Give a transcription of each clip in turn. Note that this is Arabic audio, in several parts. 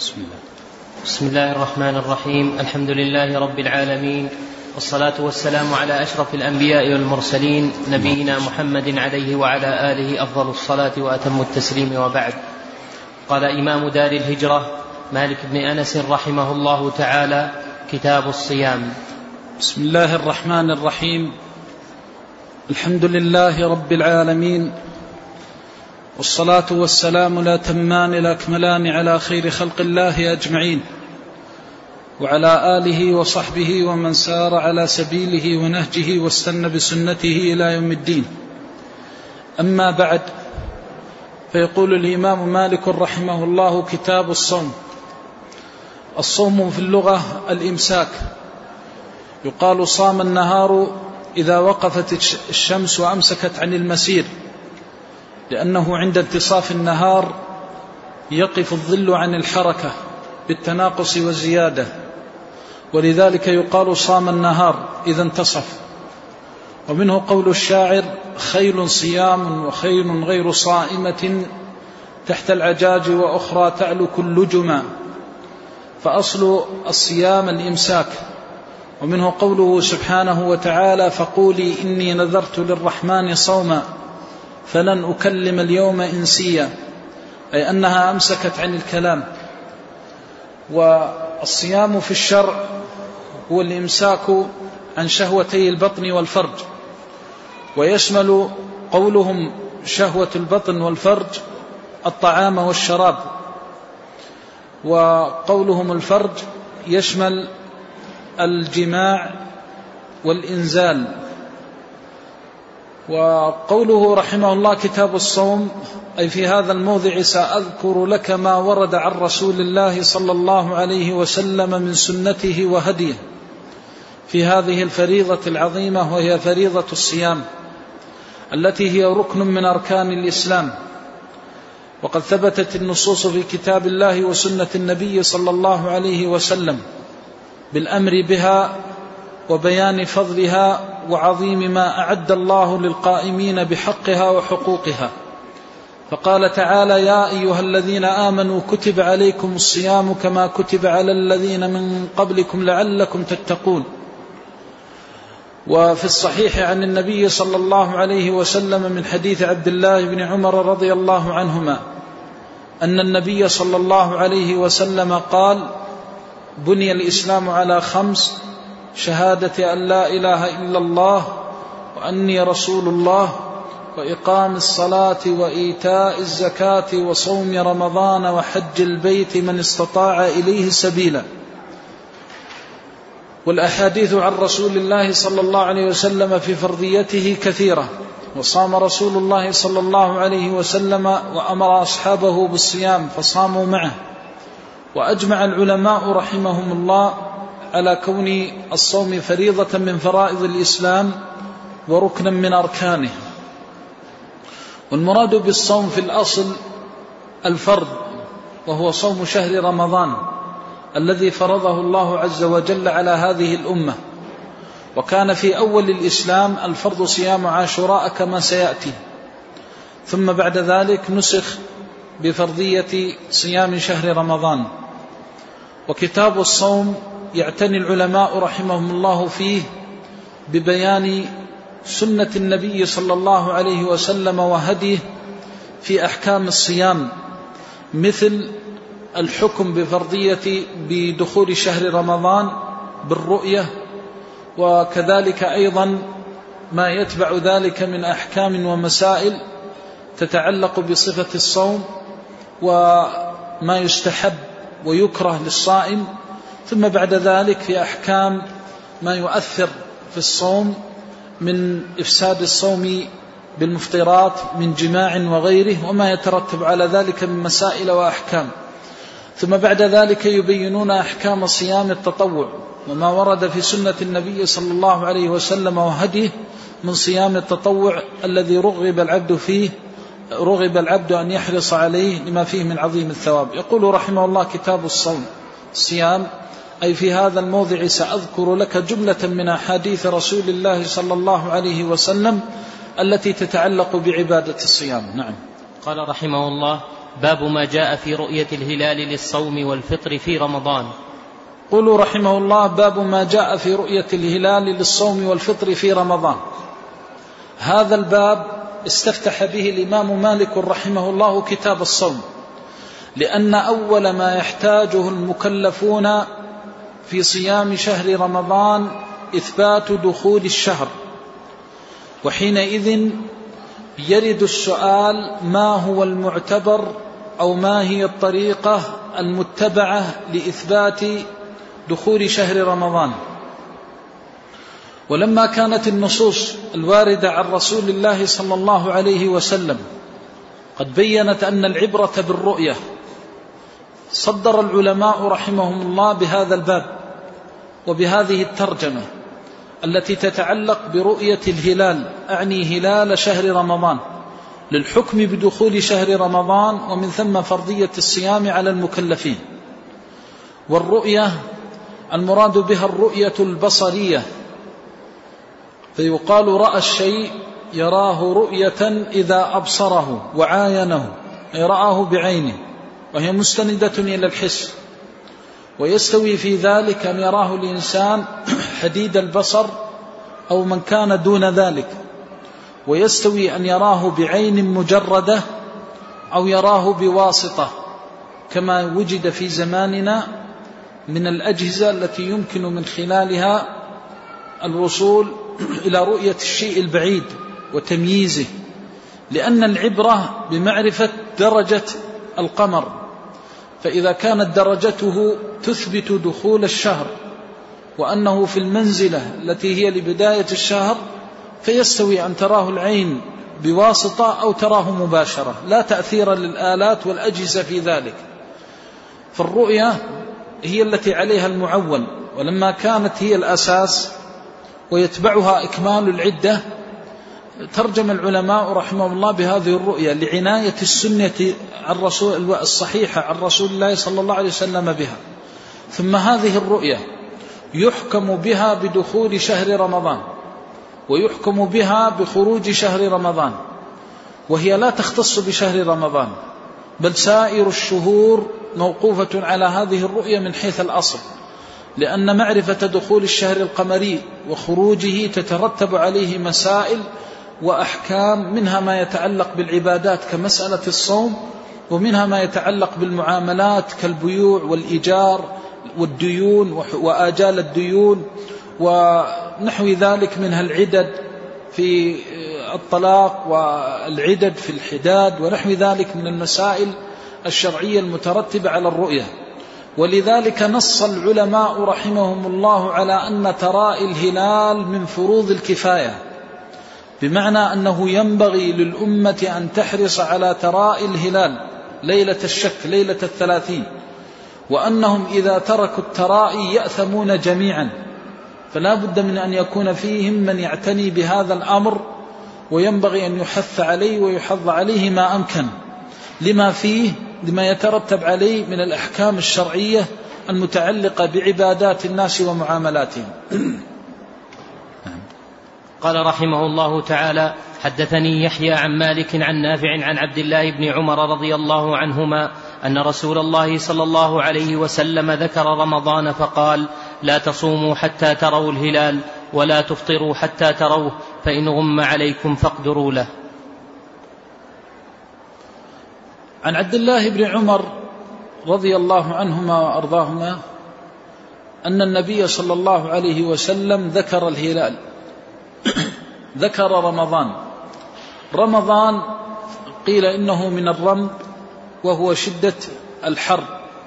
بسم الله الرحمن الرحيم. الحمد لله رب العالمين، والصلاة والسلام على أشرف الأنبياء والمرسلين، نبينا محمد عليه وعلى آله أفضل الصلاة وأتم التسليم، وبعد. قال إمام دار الهجرة مالك بن أنس رحمه الله تعالى: كتاب الصيام. بسم الله الرحمن الرحيم. الحمد لله رب العالمين، والصلاة والسلام الأتمان الأكملان على خير خلق الله أجمعين، وعلى آله وصحبه ومن سار على سبيله ونهجه واستنى بسنته إلى يوم الدين. أما بعد، فيقول الإمام مالك رحمه الله: كتاب الصوم. الصوم في اللغة الإمساك، يقال صام النهار إذا وقفت الشمس وأمسكت عن المسير، لأنه عند انتصاف النهار يقف الظل عن الحركة بالتناقص والزيادة، ولذلك يقال صام النهار إذا انتصف. ومنه قول الشاعر: خيل صيام وخيل غير صائمة تحت العجاج وأخرى تعلو كل جمى. فأصل الصيام الإمساك. ومنه قوله سبحانه وتعالى: فقولي إني نذرت للرحمن صوما فلن أكلم اليوم إنسيا، أي أنها أمسكت عن الكلام. والصيام في الشرع هو الإمساك عن شهوتي البطن والفرج، ويشمل قولهم شهوة البطن والفرج الطعام والشراب، وقولهم الفرج يشمل الجماع والإنزال. وقوله رحمه الله: كتاب الصوم، أي في هذا الموضع سأذكر لك ما ورد عن رسول الله صلى الله عليه وسلم من سنته وهديه في هذه الفريضة العظيمة، وهي فريضة الصيام التي هي ركن من أركان الإسلام. وقد ثبتت النصوص في كتاب الله وسنة النبي صلى الله عليه وسلم بالأمر بها وبيان فضلها وعظيم ما أعد الله للقائمين بحقها وحقوقها. فقال تعالى: يا أيها الذين آمنوا كتب عليكم الصيام كما كتب على الذين من قبلكم لعلكم تتقون. وفي الصحيح عن النبي صلى الله عليه وسلم من حديث عبد الله بن عمر رضي الله عنهما أن النبي صلى الله عليه وسلم قال: بني الإسلام على 5: شهادة أن لا إله إلا الله وأني رسول الله، وإقام الصلاة وإيتاء الزكاة وصوم رمضان وحج البيت من استطاع إليه سبيلا. والأحاديث عن رسول الله صلى الله عليه وسلم في فرضيته كثيرة. وصام رسول الله صلى الله عليه وسلم وأمر أصحابه بالصيام فصاموا معه. وأجمع العلماء رحمهم الله على كون الصوم فريضة من فرائض الإسلام وركنا من أركانه. والمراد بالصوم في الأصل الفرض، وهو صوم شهر رمضان الذي فرضه الله عز وجل على هذه الأمة. وكان في أول الإسلام الفرض صيام عاشوراء كما سيأتي، ثم بعد ذلك نسخ بفرضية صيام شهر رمضان. وكتاب الصوم يعتني العلماء رحمهم الله فيه ببيان سنة النبي صلى الله عليه وسلم وهديه في أحكام الصيام، مثل الحكم بفرضية بدخول شهر رمضان بالرؤية، وكذلك أيضا ما يتبع ذلك من أحكام ومسائل تتعلق بصفة الصوم وما يستحب ويكره للصائم. ثم بعد ذلك في أحكام ما يؤثر في الصوم من إفساد الصوم بالمفطرات من جماع وغيره، وما يترتب على ذلك من مسائل وأحكام. ثم بعد ذلك يبينون أحكام صيام التطوع وما ورد في سنة النبي صلى الله عليه وسلم وهديه من صيام التطوع الذي رغب العبد أن يحرص عليه لما فيه من عظيم الثواب. يقول رحمه الله: كتاب الصيام، أي في هذا الموضع سأذكر لك جملة من أحاديث رسول الله صلى الله عليه وسلم التي تتعلق بعبادة الصيام. نعم. قال رحمه الله: باب ما جاء في رؤية الهلال للصوم والفطر في رمضان. قولوا رحمه الله: باب ما جاء في رؤية الهلال للصوم والفطر في رمضان. هذا الباب استفتح به الإمام مالك رحمه الله كتاب الصوم، لأن أول ما يحتاجه المكلفون في صيام شهر رمضان إثبات دخول الشهر، وحينئذ يرد السؤال: ما هو المعتبر أو ما هي الطريقة المتبعة لإثبات دخول شهر رمضان؟ ولما كانت النصوص الواردة عن رسول الله صلى الله عليه وسلم قد بيّنت أن العبرة بالرؤية، صدر العلماء رحمهم الله بهذا الباب وبهذه الترجمة التي تتعلق برؤية الهلال، أعني هلال شهر رمضان، للحكم بدخول شهر رمضان، ومن ثم فرضية الصيام على المكلفين. والرؤية المراد بها الرؤية البصرية، فيقال رأى الشيء يراه رؤية إذا أبصره وعاينه، أي رآه بعينه، وهي مستندة إلى الحس. ويستوي في ذلك أن يراه الإنسان حديد البصر أو من كان دون ذلك، ويستوي أن يراه بعين مجردة أو يراه بواسطة، كما وجد في زماننا من الأجهزة التي يمكن من خلالها الوصول إلى رؤية الشيء البعيد وتمييزه، لأن العبرة بمعرفة درجة القمر، فإذا كانت درجته تثبت دخول الشهر وأنه في المنزلة التي هي لبداية الشهر، فيستوي أن تراه العين بواسطة أو تراه مباشرة، لا تأثير للآلات والأجهزة في ذلك. فالرؤية هي التي عليها المعول، ولما كانت هي الأساس ويتبعها إكمال العدة، ترجم العلماء رحمه الله بهذه الرؤية لعناية السنة الصحيحة عن رسول الله صلى الله عليه وسلم بها. ثم هذه الرؤية يحكم بها بدخول شهر رمضان، ويحكم بها بخروج شهر رمضان، وهي لا تختص بشهر رمضان، بل سائر الشهور موقوفة على هذه الرؤية من حيث الأصل، لأن معرفة دخول الشهر القمري وخروجه تترتب عليه مسائل وأحكام، منها ما يتعلق بالعبادات كمسألة الصوم، ومنها ما يتعلق بالمعاملات كالبيوع والإيجار والديون وآجال الديون ونحو ذلك، منها العدد في الطلاق والعدد في الحداد ونحو ذلك من المسائل الشرعية المترتبة على الرؤية. ولذلك نص العلماء رحمهم الله على أن تراءي الهلال من فروض الكفاية، بمعنى أنه ينبغي للأمة أن تحرص على تراءي الهلال ليلة الشك، ليلة 30، وأنهم إذا تركوا التراءي يأثمون جميعا، فلا بد من أن يكون فيهم من يعتني بهذا الأمر، وينبغي أن يحث عليه ويحض عليه ما أمكن، لما يترتب عليه من الأحكام الشرعية المتعلقة بعبادات الناس ومعاملاتهم. قال رحمه الله تعالى: حدثني يحيى عن مالك عن نافع عن عبد الله بن عمر رضي الله عنهما أن رسول الله صلى الله عليه وسلم ذكر رمضان فقال: لا تصوموا حتى تروا الهلال ولا تفطروا حتى تروه، فإن غم عليكم فاقدروا له. عن عبد الله بن عمر رضي الله عنهما وأرضاهما أن النبي صلى الله عليه وسلم ذكر الهلال، ذكر رمضان قيل إنه من الرمض وهو شدة الحر،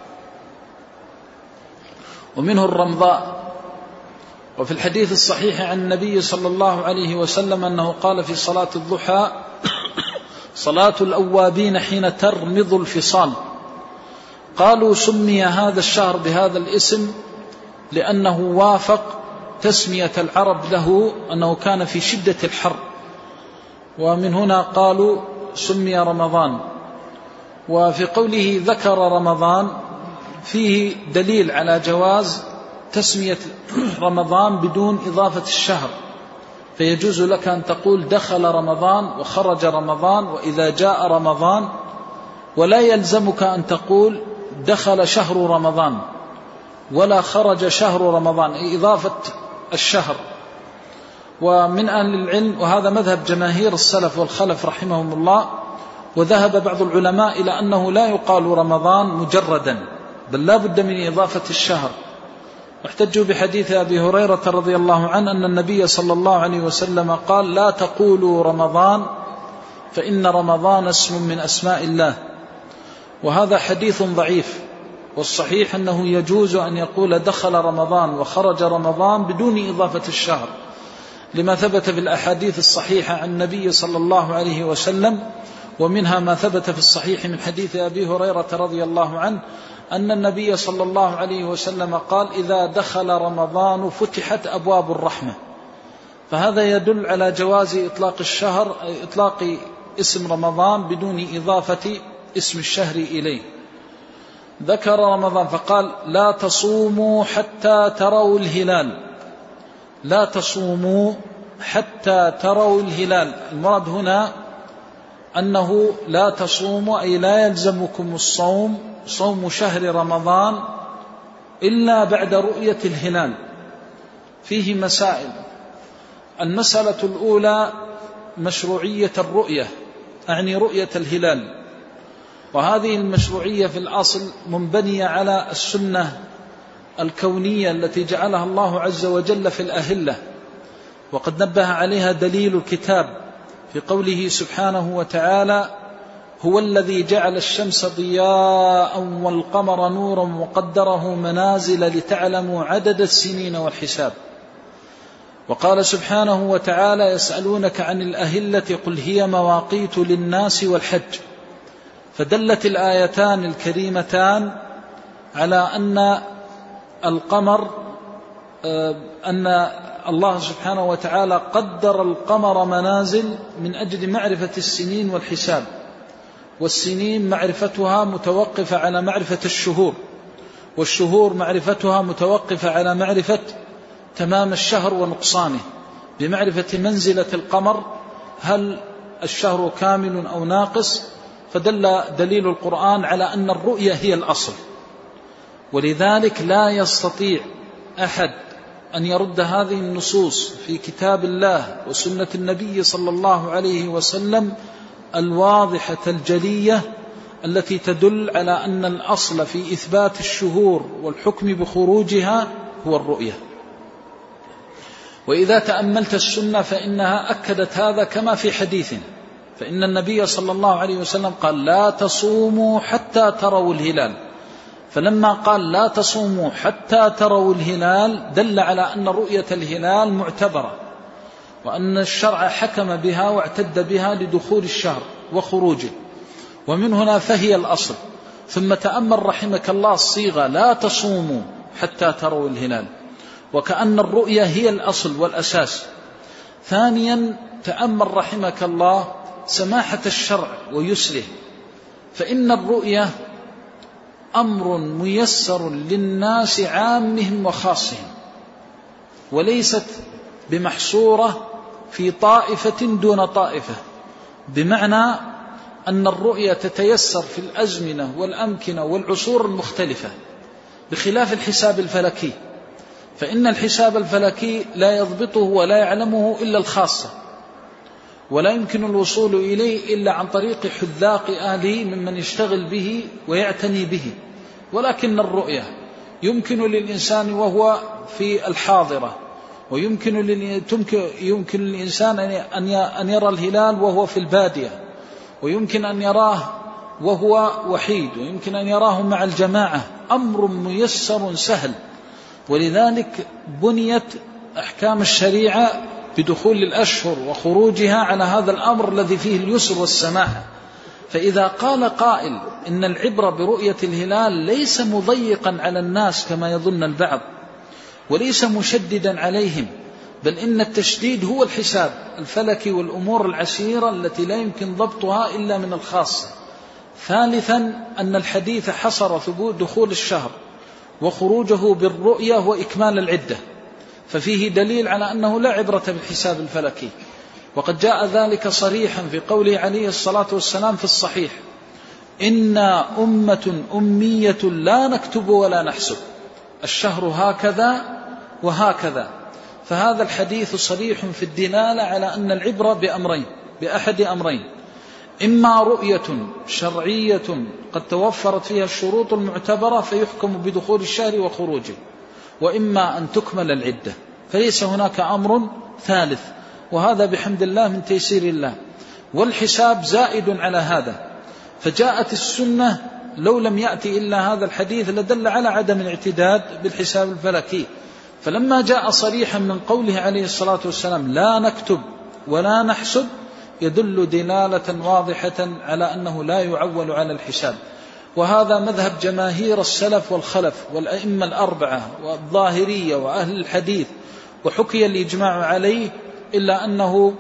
ومنه الرمضاء. وفي الحديث الصحيح عن النبي صلى الله عليه وسلم أنه قال في صلاة الضحى: صلاة الأوابين حين ترمض الفصال. قالوا: سمي هذا الشهر بهذا الاسم لأنه وافق تسمية العرب له أنه كان في شدة الحر، ومن هنا قالوا سمي رمضان. وفي قوله ذكر رمضان فيه دليل على جواز تسمية رمضان بدون إضافة الشهر، فيجوز لك أن تقول دخل رمضان وخرج رمضان، وإذا جاء رمضان ولا يلزمك أن تقول دخل شهر رمضان ولا خرج شهر رمضان، إضافة الشهر. ومن أهل العلم، وهذا مذهب جماهير السلف والخلف رحمهم الله، وذهب بعض العلماء إلى أنه لا يقال رمضان مجردا، بل لا بد من إضافة الشهر. واحتجوا بحديث أبي هريرة رضي الله عنه أن النبي صلى الله عليه وسلم قال: لا تقولوا رمضان فإن رمضان اسم من أسماء الله. وهذا حديث ضعيف، والصحيح أنه يجوز أن يقول دخل رمضان وخرج رمضان بدون إضافة الشهر، لما ثبت في الأحاديث الصحيحة عن النبي صلى الله عليه وسلم، ومنها ما ثبت في الصحيح من حديث أبي هريرة رضي الله عنه أن النبي صلى الله عليه وسلم قال: إذا دخل رمضان فتحت أبواب الرحمة. فهذا يدل على جواز إطلاق الشهر، إطلاق اسم رمضان بدون إضافة اسم الشهر إليه. ذكر رمضان فقال: لا تصوموا حتى تروا الهلال. لا تصوموا حتى تروا الهلال. المراد هنا أنه لا تصوموا، أي لا يلزمكم الصوم، صوم شهر رمضان، إلا بعد رؤية الهلال. فيه مسائل. المسألة الأولى مشروعية الرؤية، أعني رؤية الهلال، وهذه المشروعية في الأصل منبنية على السنة الكونية التي جعلها الله عز وجل في الأهلة، وقد نبه عليها دليل الكتاب في قوله سبحانه وتعالى: هو الذي جعل الشمس ضياء والقمر نورا وقدره منازل لتعلموا عدد السنين والحساب. وقال سبحانه وتعالى: يسألونك عن الأهلة قل هي مواقيت للناس والحج. فدلت الآيتان الكريمتان على أن القمر، أن الله سبحانه وتعالى قدر القمر منازل من أجل معرفة السنين والحساب، والسنين معرفتها متوقفة على معرفة الشهور، والشهور معرفتها متوقفة على معرفة تمام الشهر ونقصانه، بمعرفة منزلة القمر، هل الشهر كامل أو ناقص. فدل دليل القرآن على أن الرؤية هي الأصل، ولذلك لا يستطيع أحد أن يرد هذه النصوص في كتاب الله وسنة النبي صلى الله عليه وسلم الواضحة الجلية التي تدل على أن الأصل في إثبات الشهور والحكم بخروجها هو الرؤية. وإذا تأملت السنة فإنها أكدت هذا كما في حديث، فإن النبي صلى الله عليه وسلم قال: لا تصوموا حتى تروا الهلال. فلما قال لا تصوموا حتى تروا الهلال دل على أن رؤية الهلال معتبرة، وأن الشرع حكم بها واعتد بها لدخول الشهر وخروجه، ومن هنا فهي الأصل. ثم تأمل رحمك الله الصيغة: لا تصوموا حتى تروا الهلال، وكأن الرؤية هي الأصل والأساس. ثانيا تأمل رحمك الله سماحة الشرع ويسره، فإن الرؤية أمر ميسر للناس عامهم وخاصهم، وليست بمحصورة في طائفة دون طائفة، بمعنى أن الرؤية تتيسر في الأزمنة والأمكنة والعصور المختلفة، بخلاف الحساب الفلكي، فإن الحساب الفلكي لا يضبطه ولا يعلمه إلا الخاصة، ولا يمكن الوصول إليه إلا عن طريق حذاق أهله ممن يشتغل به ويعتني به. ولكن الرؤية يمكن للإنسان وهو في الحاضرة، ويمكن للإنسان أن يرى الهلال وهو في البادية، ويمكن أن يراه وهو وحيد، ويمكن أن يراه مع الجماعة. أمر ميسر سهل، ولذلك بنيت أحكام الشريعة بدخول الأشهر وخروجها على هذا الأمر الذي فيه اليسر والسماحة. فإذا قال قائل إن العبرة برؤية الهلال ليس مضيقا على الناس كما يظن البعض، وليس مشددا عليهم، بل إن التشديد هو الحساب الفلكي والأمور العسيرة التي لا يمكن ضبطها إلا من الخاصة. ثالثا أن الحديث حصر ثبوت دخول الشهر وخروجه بالرؤية وإكمال العدة، ففيه دليل على أنه لا عبرة بالحساب الفلكي، وقد جاء ذلك صريحا في قوله عليه الصلاة والسلام في الصحيح: إنا أمة أمية لا نكتب ولا نحسب، الشهر هكذا وهكذا. فهذا الحديث صريح في الدلالة على أن العبرة بأمرين، بأحد أمرين: إما رؤية شرعية قد توفرت فيها الشروط المعتبرة فيحكم بدخول الشهر وخروجه، وإما أن تكمل العدة، فليس هناك أمر ثالث، وهذا بحمد الله من تيسير الله. والحساب زائد على هذا، فجاءت السنة لو لم يأتي إلا هذا الحديث لدل على عدم الاعتداد بالحساب الفلكي، فلما جاء صريحا من قوله عليه الصلاة والسلام لا نكتب ولا نحسب يدل دلالة واضحة على أنه لا يعول على الحساب. وهذا مذهب جماهير السلف والخلف والأئمة الأربعة والظاهرية وأهل الحديث، وحكي الإجماع عليه، إلا أنه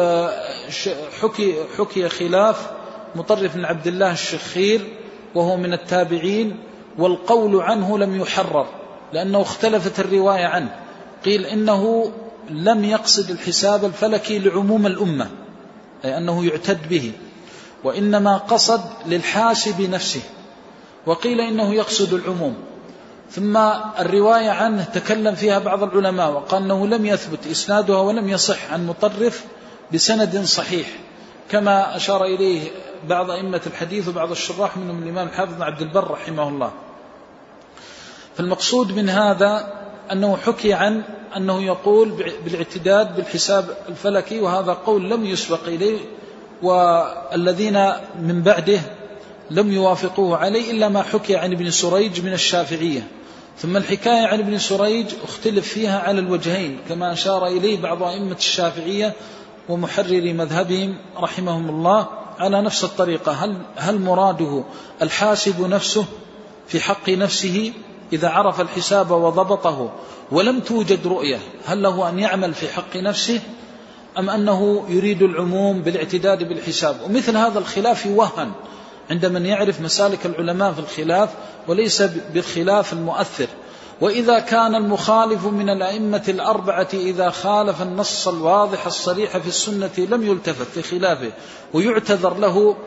حكي خلاف مطرف بن عبد الله الشخير وهو من التابعين، والقول عنه لم يحرر لأنه اختلفت الرواية عنه، قيل إنه لم يقصد الحساب الفلكي لعموم الأمة أي أنه يعتد به، وإنما قصد للحاسب نفسه، وقيل إنه يقصد العموم. ثم الرواية عنه تكلم فيها بعض العلماء وقال أنه لم يثبت إسنادها ولم يصح عن مطرف بسند صحيح، كما أشار إليه بعض أئمة الحديث وبعض الشراح منهم الإمام الحافظ بن عبد البر رحمه الله. فالمقصود من هذا أنه حكي عن أنه يقول بالاعتداد بالحساب الفلكي، وهذا قول لم يسبق إليه، والذين من بعده لم يوافقوه عليه إلا ما حكي عن ابن سريج من الشافعية. ثم الحكاية عن ابن سريج اختلف فيها على الوجهين، كما أشار إليه بعض أئمة الشافعية ومحرري مذهبهم رحمهم الله على نفس الطريقة. هل مراده الحاسب نفسه في حق نفسه إذا عرف الحساب وضبطه ولم توجد رؤية، هل له أن يعمل في حق نفسه، أم أنه يريد العموم بالاعتداد بالحساب؟ ومثل هذا الخلاف يوهن عند من يعرف مسالك العلماء في الخلاف وليس بالخلاف المؤثر. وإذا كان المخالف من الأئمة الأربعة إذا خالف النص الواضح الصريح في السنة لم يلتفت في خلافه ويعتذر له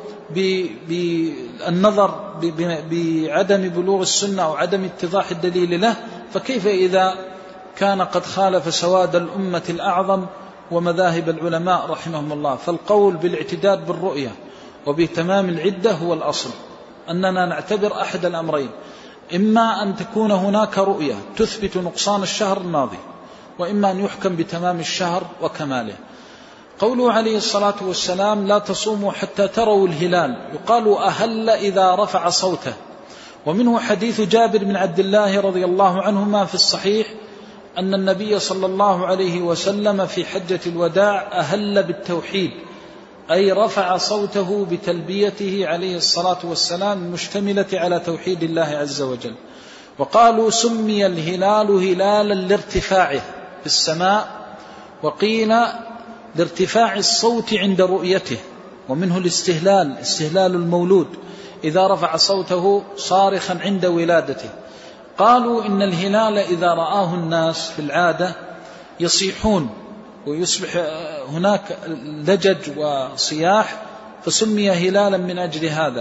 بالنظر بعدم بلوغ السنة أو عدم اتضاح الدليل له، فكيف إذا كان قد خالف سواد الأمة الأعظم ومذاهب العلماء رحمهم الله؟ فالقول بالاعتداد بالرؤية وبتمام العدة هو الأصل، أننا نعتبر أحد الأمرين: إما أن تكون هناك رؤية تثبت نقصان الشهر الماضي، وإما أن يحكم بتمام الشهر وكماله. قوله عليه الصلاة والسلام لا تصوموا حتى تروا الهلال، يقال أهل إذا رفع صوته. ومنه حديث جابر بن عبد الله رضي الله عنهما في الصحيح أن النبي صلى الله عليه وسلم في حجة الوداع أهل بالتوحيد، أي رفع صوته بتلبيته عليه الصلاة والسلام المشتملة على توحيد الله عز وجل. وقالوا سمي الهلال هلالا لارتفاعه في السماء، وقيل لارتفاع الصوت عند رؤيته، ومنه الاستهلال، استهلال المولود إذا رفع صوته صارخا عند ولادته. قالوا إن الهلال إذا رآه الناس في العادة يصيحون ويصبح هناك لجج وصياح، فسمي هلالا من أجل هذا.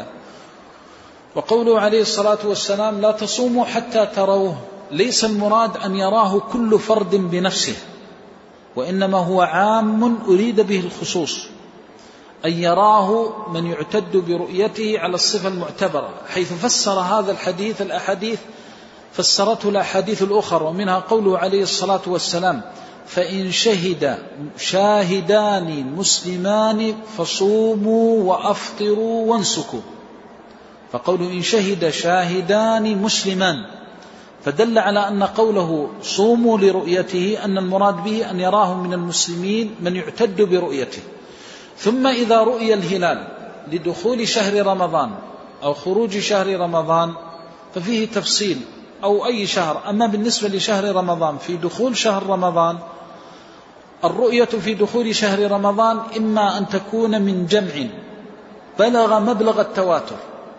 وقوله عليه الصلاة والسلام لا تصوموا حتى تروه، ليس المراد أن يراه كل فرد بنفسه، وإنما هو عام أريد به الخصوص، أن يراه من يعتد برؤيته على الصفة المعتبرة، حيث فسر هذا الحديث الأحاديث فسرته الأحاديث الأخرى، ومنها قوله عليه الصلاة والسلام فإن شهد شاهدان مسلمان فصوموا وأفطروا وانسكوا. فقوله إن شهد شاهدان مسلمان فدل على أن قوله صوموا لرؤيته أن المراد به أن يراه من المسلمين من يعتد برؤيته. ثم إذا رؤي الهلال لدخول شهر رمضان أو خروج شهر رمضان ففيه تفصيل، أو أي شهر. أما بالنسبة لشهر رمضان في دخول شهر رمضان، الرؤية في دخول شهر رمضان إما أن تكون من جمع بلغ مبلغ التواتر،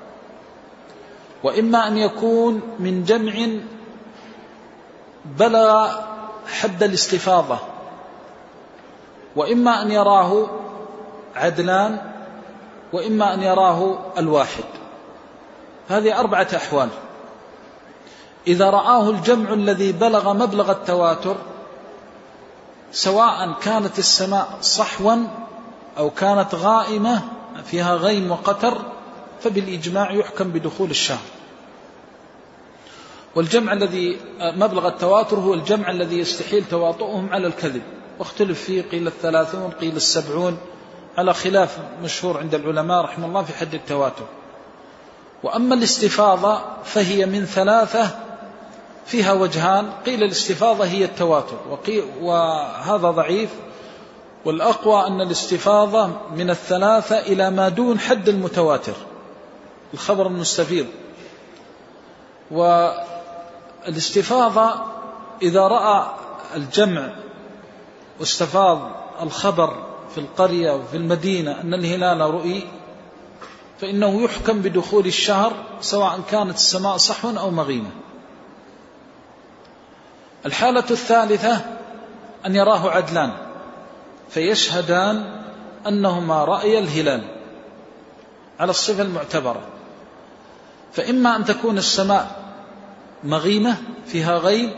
وإما أن يكون من جمع بلغ حد الاستفاضة، وإما أن يراه عدلان، وإما أن يراه الواحد. هذه 4 أحوال. إذا رآه الجمع الذي بلغ مبلغ التواتر، سواء كانت السماء صحوا أو كانت غائمة فيها غيم وقتر، فبالإجماع يحكم بدخول الشهر. والجمع الذي مبلغ التواتر هو الجمع الذي يستحيل تواطؤهم على الكذب، واختلف فيه، قيل 30 قيل 70، على خلاف مشهور عند العلماء رحمه الله في حد التواتر. وأما الاستفاضة فهي من 3 فيها وجهان، قيل الاستفاضة هي التواتر وهذا ضعيف، والأقوى أن الاستفاضة من 3 إلى ما دون حد المتواتر، الخبر المستفيض. والاستفاضة إذا رأى الجمع واستفاض الخبر في القرية وفي المدينة أن الهلال رؤي، فإنه يحكم بدخول الشهر سواء كانت السماء صحوا أو مغيمة. الحالة الثالثة أن يراه عدلان فيشهدان أنهما رأي الهلال على الصفة المعتبرة، فإما أن تكون السماء مغيمة فيها غيم،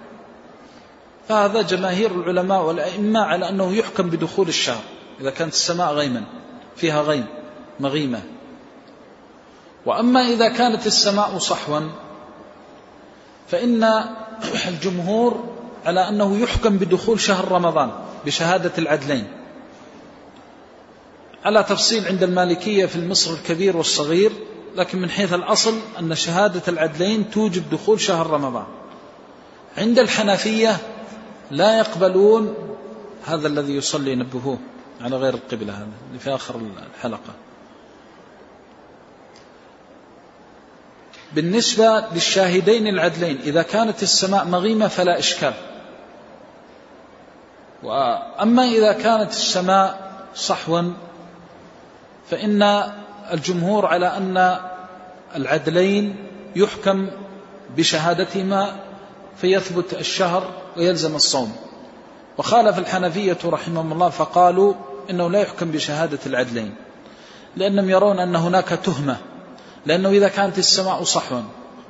فهذا جماهير العلماء والأئمة على أنه يحكم بدخول الشهر إذا كانت السماء غيما فيها غيم مغيمة. وأما إذا كانت السماء صحوا فإن الجمهور على أنه يحكم بدخول شهر رمضان بشهادة العدلين، على تفصيل عند المالكية في المصر الكبير والصغير، لكن من حيث الأصل أن شهادة العدلين توجب دخول شهر رمضان. عند الحنفية لا يقبلون هذا الذي يصلي نبهوه على غير القبلة، هذا اللي في آخر الحلقة. بالنسبة للشاهدين العدلين إذا كانت السماء مغيمة فلا إشكال، وأما إذا كانت السماء صحوا فإن الجمهور على أن العدلين يحكم بشهادتهما فيثبت الشهر ويلزم الصوم. وخالف الحنفية رحمهم الله فقالوا إنه لا يحكم بشهادة العدلين، لأنهم يرون أن هناك تهمة، لأنه إذا كانت السماء صحوا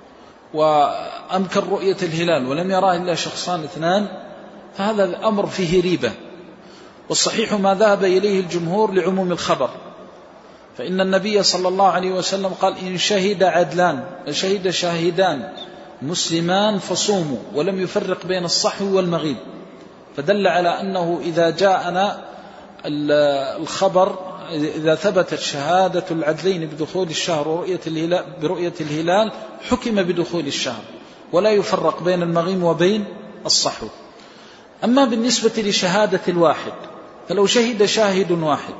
وأمكن رؤية الهلال ولم يراه إلا شخصان 2 فهذا الأمر فيه ريبة. والصحيح ما ذهب إليه الجمهور لعموم الخبر، فإن النبي صلى الله عليه وسلم قال إن شهد شاهدان مسلمان فصوموا، ولم يفرق بين الصحو والمغيب، فدل على أنه إذا جاءنا الخبر إذا ثبتت شهادة العدلين بدخول الشهر برؤية الهلال حكم بدخول الشهر، ولا يفرق بين المغيم وبين الصحو. أما بالنسبة لشهادة الواحد، فلو شهد شاهد واحد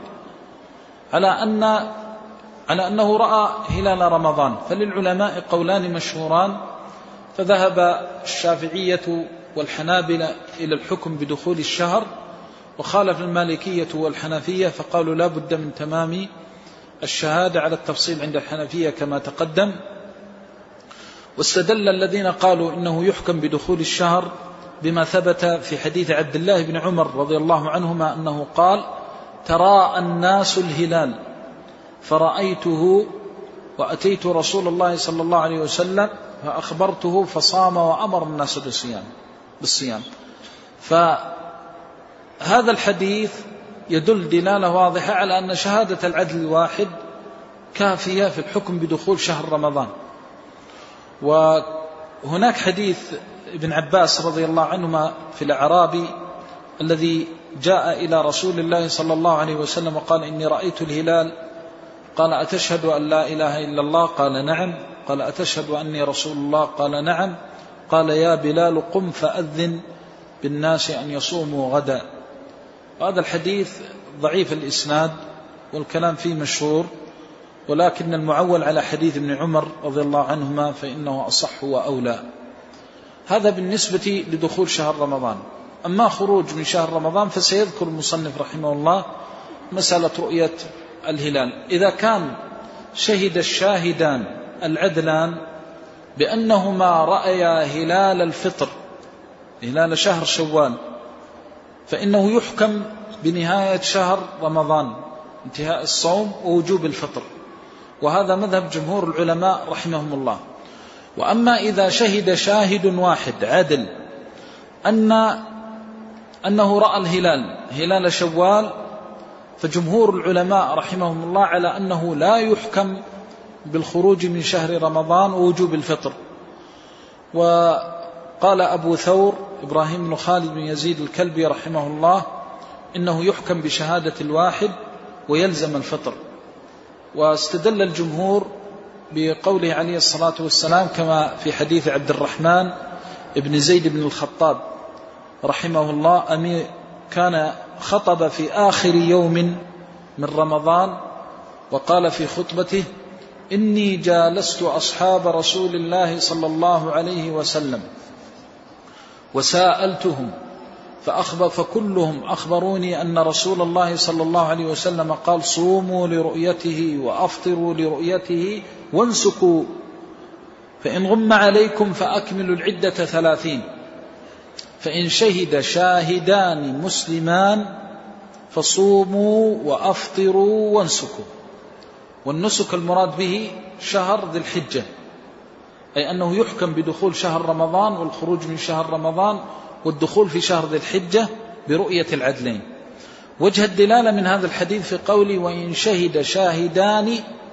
على أنه رأى هلال رمضان، فللعلماء قولان مشهوران، فذهب الشافعية والحنابلة إلى الحكم بدخول الشهر، وخالف المالكية والحنفية فقالوا لا بد من تمام الشهادة على التفصيل عند الحنفية كما تقدم. واستدل الذين قالوا إنه يحكم بدخول الشهر بما ثبت في حديث عبد الله بن عمر رضي الله عنهما أنه قال تراءى الناس الهلال فرأيته وأتيت رسول الله صلى الله عليه وسلم فأخبرته فصام وأمر الناس بالصيام. فهذا الحديث يدل دلالة واضحة على أن شهادة العدل الواحد كافية في الحكم بدخول شهر رمضان. وهناك حديث ابن عباس رضي الله عنهما في الأعرابي الذي جاء إلى رسول الله صلى الله عليه وسلم وقال إني رأيت الهلال، قال أتشهد أن لا إله إلا الله؟ قال نعم. قال أتشهد أني رسول الله؟ قال نعم. قال يا بلال قم فأذن بالناس أن يصوموا غدا. هذا الحديث ضعيف الإسناد والكلام فيه مشهور، ولكن المعول على حديث ابن عمر رضي الله عنهما فإنه أصح وأولى. هذا بالنسبة لدخول شهر رمضان. أما خروج من شهر رمضان فسيذكر المصنف رحمه الله مسألة رؤية الهلال. إذا كان شهد الشاهدان العدلان بأنهما رأيا هلال الفطر هلال شهر شوال، فإنه يحكم بنهاية شهر رمضان انتهاء الصوم ووجوب الفطر. وهذا مذهب جمهور العلماء رحمهم الله. وأما إذا شهد شاهد واحد عدل أنه رأى الهلال هلال شوال، فجمهور العلماء رحمهم الله على أنه لا يحكم بالخروج من شهر رمضان ووجوب الفطر. وقال أبو ثور إبراهيم بن خالد بن يزيد الكلبي رحمه الله إنه يحكم بشهادة الواحد ويلزم الفطر. واستدل الجمهور بقوله عليه الصلاة والسلام كما في حديث عبد الرحمن ابن زيد بن الخطاب رحمه الله كان خطب في آخر يوم من رمضان وقال في خطبته: إني جالست أصحاب رسول الله صلى الله عليه وسلم وسألتهم فكلهم أخبروني أن رسول الله صلى الله عليه وسلم قال: صوموا لرؤيته وأفطروا لرؤيته وانسكوا، فإن غم عليكم فأكملوا العدة 30، فإن شهد شاهدان مسلمان فصوموا وأفطروا وانسكوا. والنسك المراد به شهر ذي الحجة، أي أنه يحكم بدخول شهر رمضان والخروج من شهر رمضان والدخول في شهر ذي الحجة برؤية العدلين. وجه الدلالة من هذا الحديث في قوله: وإن شهد شاهدان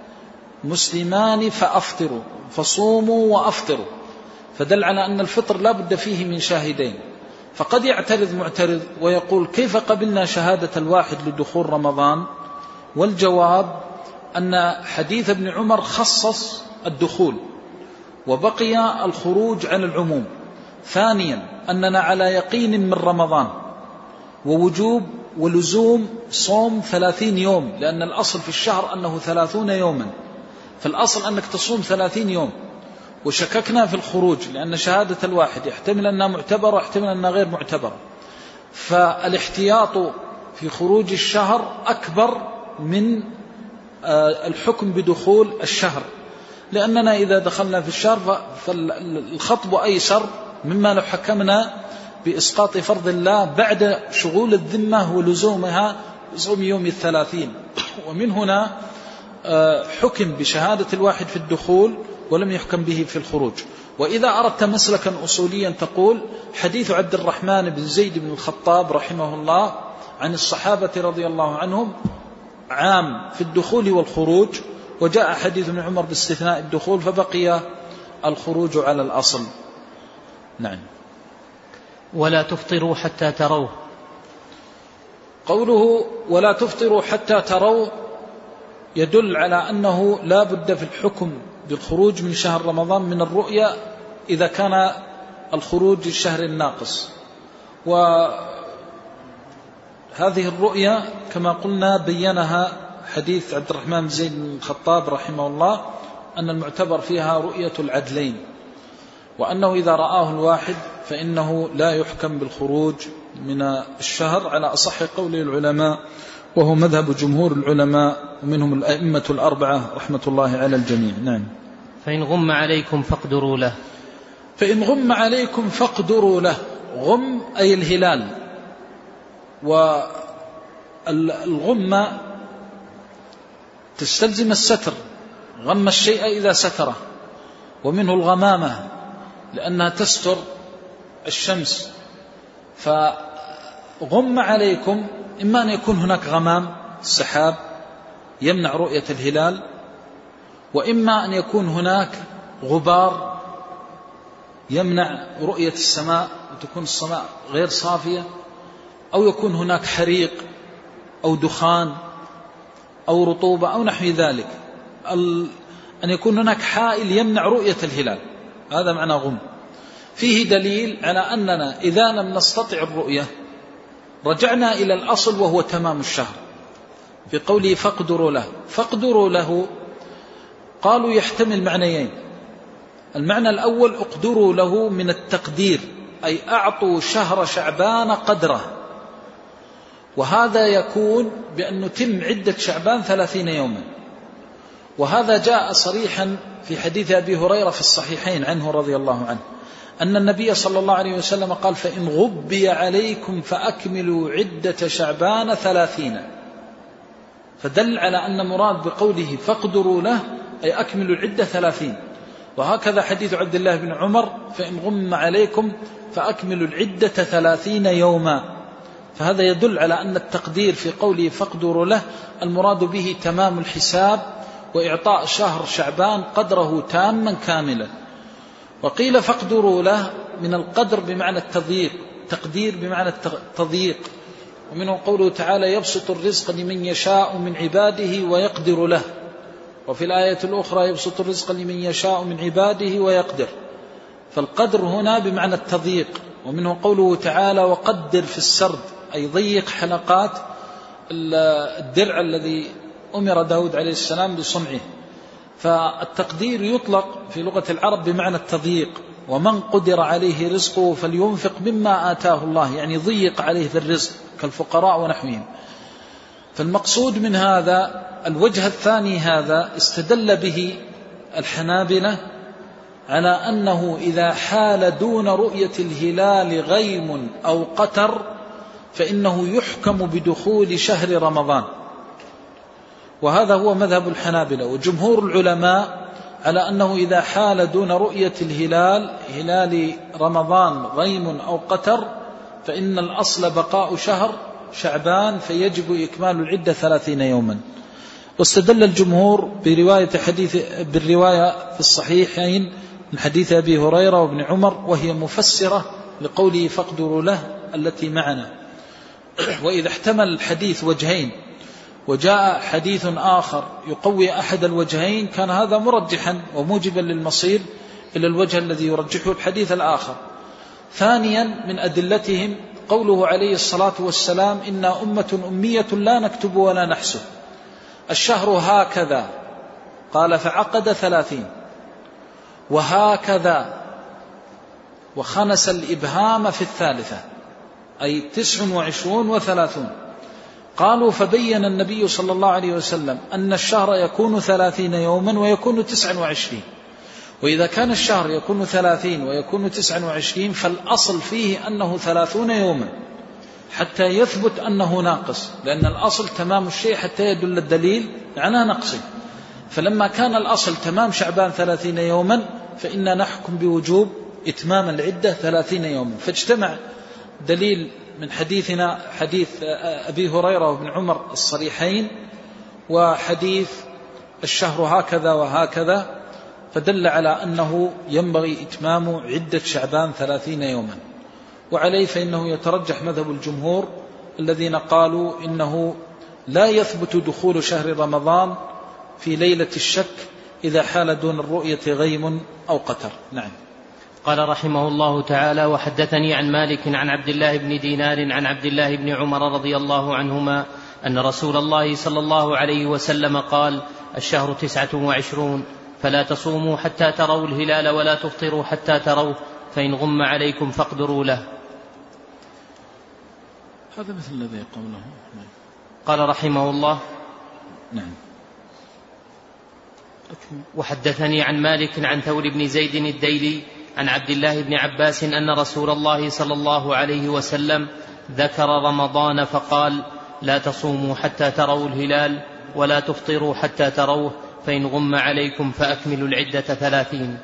مسلمان فأفطروا، فصوموا وأفطروا، فدل على أن الفطر لا بد فيه من شاهدين. فقد يعترض معترض ويقول: كيف قبلنا شهادة الواحد لدخول رمضان؟ والجواب أن حديث ابن عمر خصص الدخول وبقي الخروج عن العموم. ثانيا أننا على يقين من رمضان ووجوب ولزوم صوم 30 يوم، لأن الأصل في الشهر أنه 30 يوما، فالأصل أنك تصوم 30 يوم. وشككنا في الخروج لأن شهادة الواحد يحتمل أنها معتبرة ويحتمل أنها غير معتبرة، فالاحتياط في خروج الشهر أكبر من الحكم بدخول الشهر، لأننا إذا دخلنا في الشهر فالخطب أيسر مما لو حكمنا بإسقاط فرض الله بعد شغول الذمة ولزومها صوم يوم 30. ومن هنا حكم بشهادة الواحد في الدخول ولم يحكم به في الخروج. وإذا أردت مسلكا أصوليا تقول: حديث عبد الرحمن بن زيد بن الخطاب رحمه الله عن الصحابة رضي الله عنهم عام في الدخول والخروج، وجاء حديث ابن عمر باستثناء الدخول، فبقي الخروج على الأصل. نعم. ولا تفطروا حتى تروه. قوله ولا تفطروا حتى تروه يدل على أنه لا بد في الحكم بالخروج من شهر رمضان من الرؤيا إذا كان الخروج الشهر الناقص. وهذه الرؤيا كما قلنا بينها حديث عبد الرحمن بن زيد بن الخطاب رحمه الله أن المعتبر فيها رؤية العدلين، وأنه إذا رآه الواحد فإنه لا يحكم بالخروج من الشهر على أصح قول العلماء، وهو مذهب جمهور العلماء ومنهم الأئمة الأربعة رحمة الله على الجميع. نعم. فإن غم عليكم فاقدروا له. فإن غم عليكم فاقدروا له. غم أي الهلال، والغمة تستلزم الستر، غم الشيء إذا ستره، ومنه الغمامة لأنها تستر الشمس. فغم عليكم إما أن يكون هناك غمام السحاب يمنع رؤية الهلال، وإما أن يكون هناك غبار يمنع رؤية السماء وتكون السماء غير صافية، أو يكون هناك حريق أو دخان أو رطوبة أو نحو ذلك، أن يكون هناك حائل يمنع رؤية الهلال، هذا معنى غم. فيه دليل على أننا إذا لم نستطع الرؤية رجعنا إلى الأصل وهو تمام الشهر، في قوله فاقدروا له. فاقدروا له قالوا يحتمل معنيين: المعنى الأول اقدروا له من التقدير، أي أعطوا شهر شعبان قدره، وهذا يكون بأن نتم عدة شعبان 30 يوما. وهذا جاء صريحا في حديث أبي هريرة في الصحيحين عنه رضي الله عنه أن النبي صلى الله عليه وسلم قال: فإن غبي عليكم فأكملوا عدة شعبان 30. فدل على أن مراد بقوله فاقدروا له أي أكملوا العدة 30. وهكذا حديث عبد الله بن عمر فإن غم عليكم فأكملوا العدة 30 يوما. فهذا يدل على أن التقدير في قوله فاقدروا له المراد به تمام الحساب وإعطاء شهر شعبان قدره تاما كاملا. وقيل فاقدروا له من القدر بمعنى التضييق، تقدير بمعنى التضييق. ومنه قوله تعالى يبسط الرزق لمن يشاء من عباده ويقدر له، وفي الآية الأخرى يبسط الرزق لمن يشاء من عباده ويقدر. فالقدر هنا بمعنى التضييق. ومنه قوله تعالى وقدر في السرد، أي ضيق حلقات الدرع الذي أمر داود عليه السلام بصنعه. فالتقدير يطلق في لغة العرب بمعنى التضييق. ومن قدر عليه رزقه فلينفق مما آتاه الله، يعني ضيق عليه في الرزق كالفقراء ونحوهم. فالمقصود من هذا الوجه الثاني هذا استدل به الحنابلة على أنه إذا حال دون رؤية الهلال غيم أو قتر فإنه يحكم بدخول شهر رمضان، وهذا هو مذهب الحنابلة. وجمهور العلماء على أنه إذا حال دون رؤية الهلال هلال رمضان غيم أو قتر فإن الأصل بقاء شهر شعبان فيجب إكمال العدة 30 يوما. واستدل الجمهور بالرواية في الصحيحين من حديث أبي هريرة وابن عمر، وهي مفسرة لقوله فاقدروا له التي معنا. وإذا احتمل الحديث وجهين وجاء حديث آخر يقوي أحد الوجهين كان هذا مرجحا وموجبا للمصير إلى الوجه الذي يرجحه الحديث الآخر. ثانيا من أدلتهم قوله عليه الصلاة والسلام إنا أمة أمية لا نكتب ولا نحسب، الشهر هكذا قال فعقد 30، وهكذا وخنس الإبهام في الثالثة أي 29 و30. قالوا فبين النبي صلى الله عليه وسلم أن الشهر يكون 30 يوما ويكون 29، وإذا كان الشهر يكون 30 ويكون 29 فالأصل فيه أنه 30 يوما حتى يثبت أنه ناقص، لأن الأصل تمام الشيء حتى يدل الدليل على نقصه. فلما كان الأصل تمام شعبان 30 يوما فإننا نحكم بوجوب إتمام العدة 30 يوما. فاجتمع دليل من حديثنا حديث أبي هريرة وابن عمر الصريحين وحديث الشهر هكذا وهكذا، فدل على أنه ينبغي إتمام عدة شعبان 30 يوما. وعليه فإنه يترجح مذهب الجمهور الذين قالوا إنه لا يثبت دخول شهر رمضان في ليلة الشك إذا حال دون الرؤية غيم أو قتر. نعم. قال رحمه الله تعالى وحدثني عن مالك عن عبد الله بن دينار عن عبد الله بن عمر رضي الله عنهما أن رسول الله صلى الله عليه وسلم قال الشهر 29 فلا تصوموا حتى تروا الهلال ولا تفطروا حتى تروه فإن غم عليكم فاقدروا له. هذا مثل الذي قوله. قال رحمه الله نعم. وحدثني عن مالك عن ثور بن زيد الديلي عن عبد الله بن عباس أن رسول الله صلى الله عليه وسلم ذكر رمضان فقال لا تصوموا حتى تروا الهلال ولا تفطروا حتى تروه فإن غم عليكم فأكملوا العدة 30.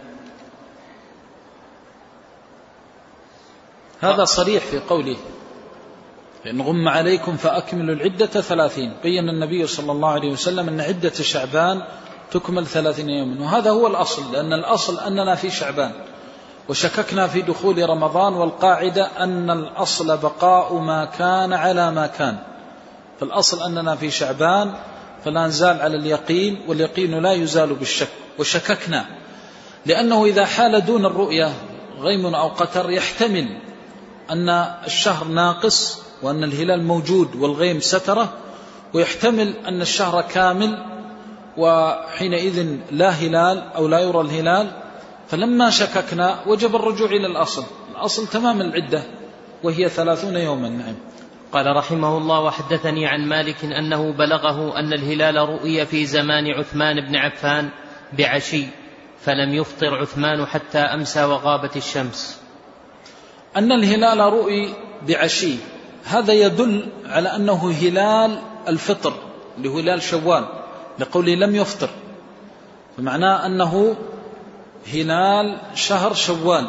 هذا صريح في قوله فإن غم عليكم فأكملوا العدة 30. بين النبي صلى الله عليه وسلم أن عدة شعبان تكمل 30 يوما، وهذا هو الأصل، لأن الأصل أننا في شعبان وشككنا في دخول رمضان، والقاعدة أن الأصل بقاء ما كان على ما كان. فالأصل أننا في شعبان فلا نزال على اليقين، واليقين لا يزال بالشك. وشككنا لأنه إذا حال دون الرؤية غيم أو قتر يحتمل أن الشهر ناقص وأن الهلال موجود والغيم ستره، ويحتمل أن الشهر كامل وحينئذ لا هلال أو لا يرى الهلال. فلما شككنا وجب الرجوع إلى الأصل تمام العدة وهي 30 يوما. نعم. قال رحمه الله وحدثني عن مالك أنه بلغه أن الهلال رؤي في زمان عثمان بن عفان بعشي فلم يفطر عثمان حتى أمسى وغابت الشمس. أن الهلال رؤي بعشي هذا يدل على أنه هلال الفطر لهلال شوال، لقوله لم يفطر. فمعناه أنه هلال شهر شوال.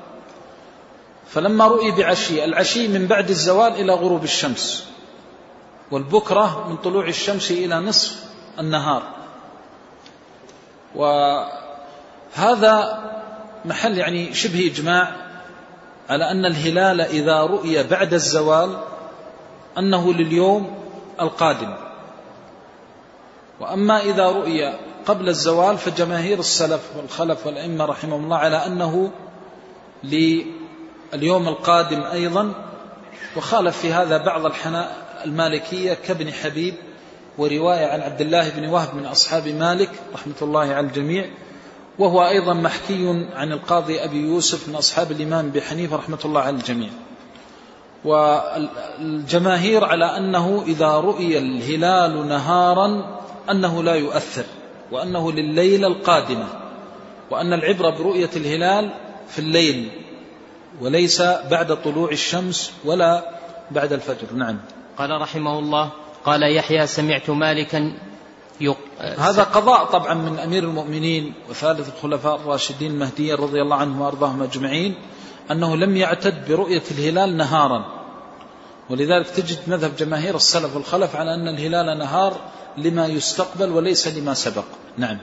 فلما رؤي بعشي، العشي من بعد الزوال إلى غروب الشمس، والبكرة من طلوع الشمس إلى نصف النهار. وهذا محل يعني شبه إجماع على أن الهلال إذا رؤي بعد الزوال أنه لليوم القادم. وأما إذا رؤي قبل الزوال فجماهير السلف والخلف والأئمة رحمهم الله على أنه لليوم القادم أيضا. وخالف في هذا بعض المالكية كابن حبيب، ورواية عن عبد الله بن وهب من أصحاب مالك رحمة الله على الجميع، وهو أيضا محكي عن القاضي أبي يوسف من أصحاب الإمام أبي حنيفة رحمة الله على الجميع. والجماهير على أنه إذا رؤي الهلال نهارا أنه لا يؤثر، وأنه لليلة القادمة، وأن العبرة برؤية الهلال في الليل وليس بعد طلوع الشمس ولا بعد الفجر. نعم. قال رحمه الله: قال يحيى: سمعت مالكا هذا قضاء طبعا من أمير المؤمنين وثالث الخلفاء الراشدين المهديين رضي الله عنهم وأرضاهم أجمعين، أنه لم يعتد برؤية الهلال نهارا. ولذلك تجد مذهب جماهير السلف والخلف على أن الهلال نهار لما يستقبل وليس لما سبق. نعم.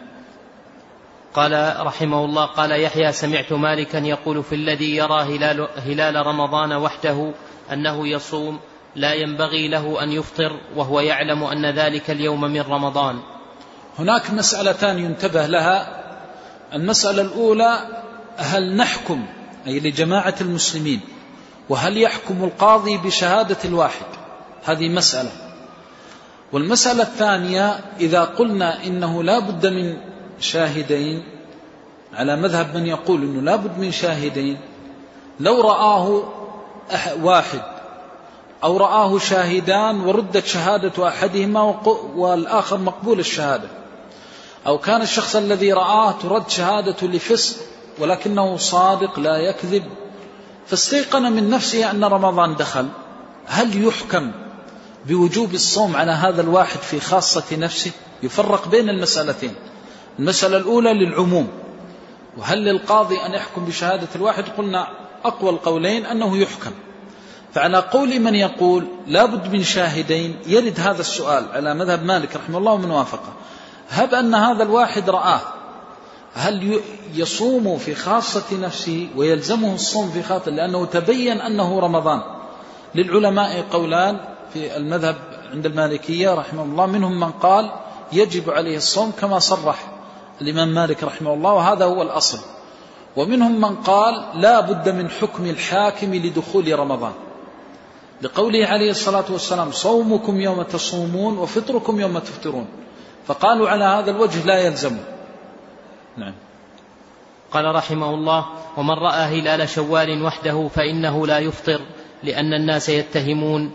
قال رحمه الله: قال يحيى: سمعت مالكا يقول في الذي يرى هلال رمضان وحده أنه يصوم لا ينبغي له أن يفطر وهو يعلم أن ذلك اليوم من رمضان. هناك مسألتان ينتبه لها. المسألة الأولى: هل نحكم أي لجماعة المسلمين، وهل يحكم القاضي بشهادة الواحد؟ هذه مسألة. والمسألة الثانية: إذا قلنا إنه لا بد من شاهدين، على مذهب من يقول إنه لا بد من شاهدين، لو رآه واحد أو رآه شاهدان وردت شهادة أحدهما والآخر مقبول الشهادة، أو كان الشخص الذي رآه ترد شهادة لفسق ولكنه صادق لا يكذب، فاستيقن من نفسه أن رمضان دخل، هل يحكم بوجوب الصوم على هذا الواحد في خاصة نفسه؟ يفرق بين المسألتين. المسألة الأولى للعموم، وهل للقاضي أن يحكم بشهادة الواحد؟ قلنا أقوى القولين أنه يحكم. فعلى قول من يقول لا بد من شاهدين يرد هذا السؤال على مذهب مالك رحمه الله ومن وافقه: هب أن هذا الواحد رآه، هل يصوم في خاصة نفسه ويلزمه الصوم في خاطر لأنه تبين أنه رمضان؟ للعلماء قولان في المذهب عند المالكية رحمه الله، منهم من قال يجب عليه الصوم كما صرح الإمام مالك رحمه الله وهذا هو الأصل، ومنهم من قال لا بد من حكم الحاكم لدخول رمضان، لقوله عليه الصلاة والسلام: صومكم يوم تصومون وفطركم يوم تفطرون، فقالوا على هذا الوجه لا يلزمه. نعم. قال رحمه الله: ومن رأى هلال شوال وحده فإنه لا يفطر لأن الناس يتهمون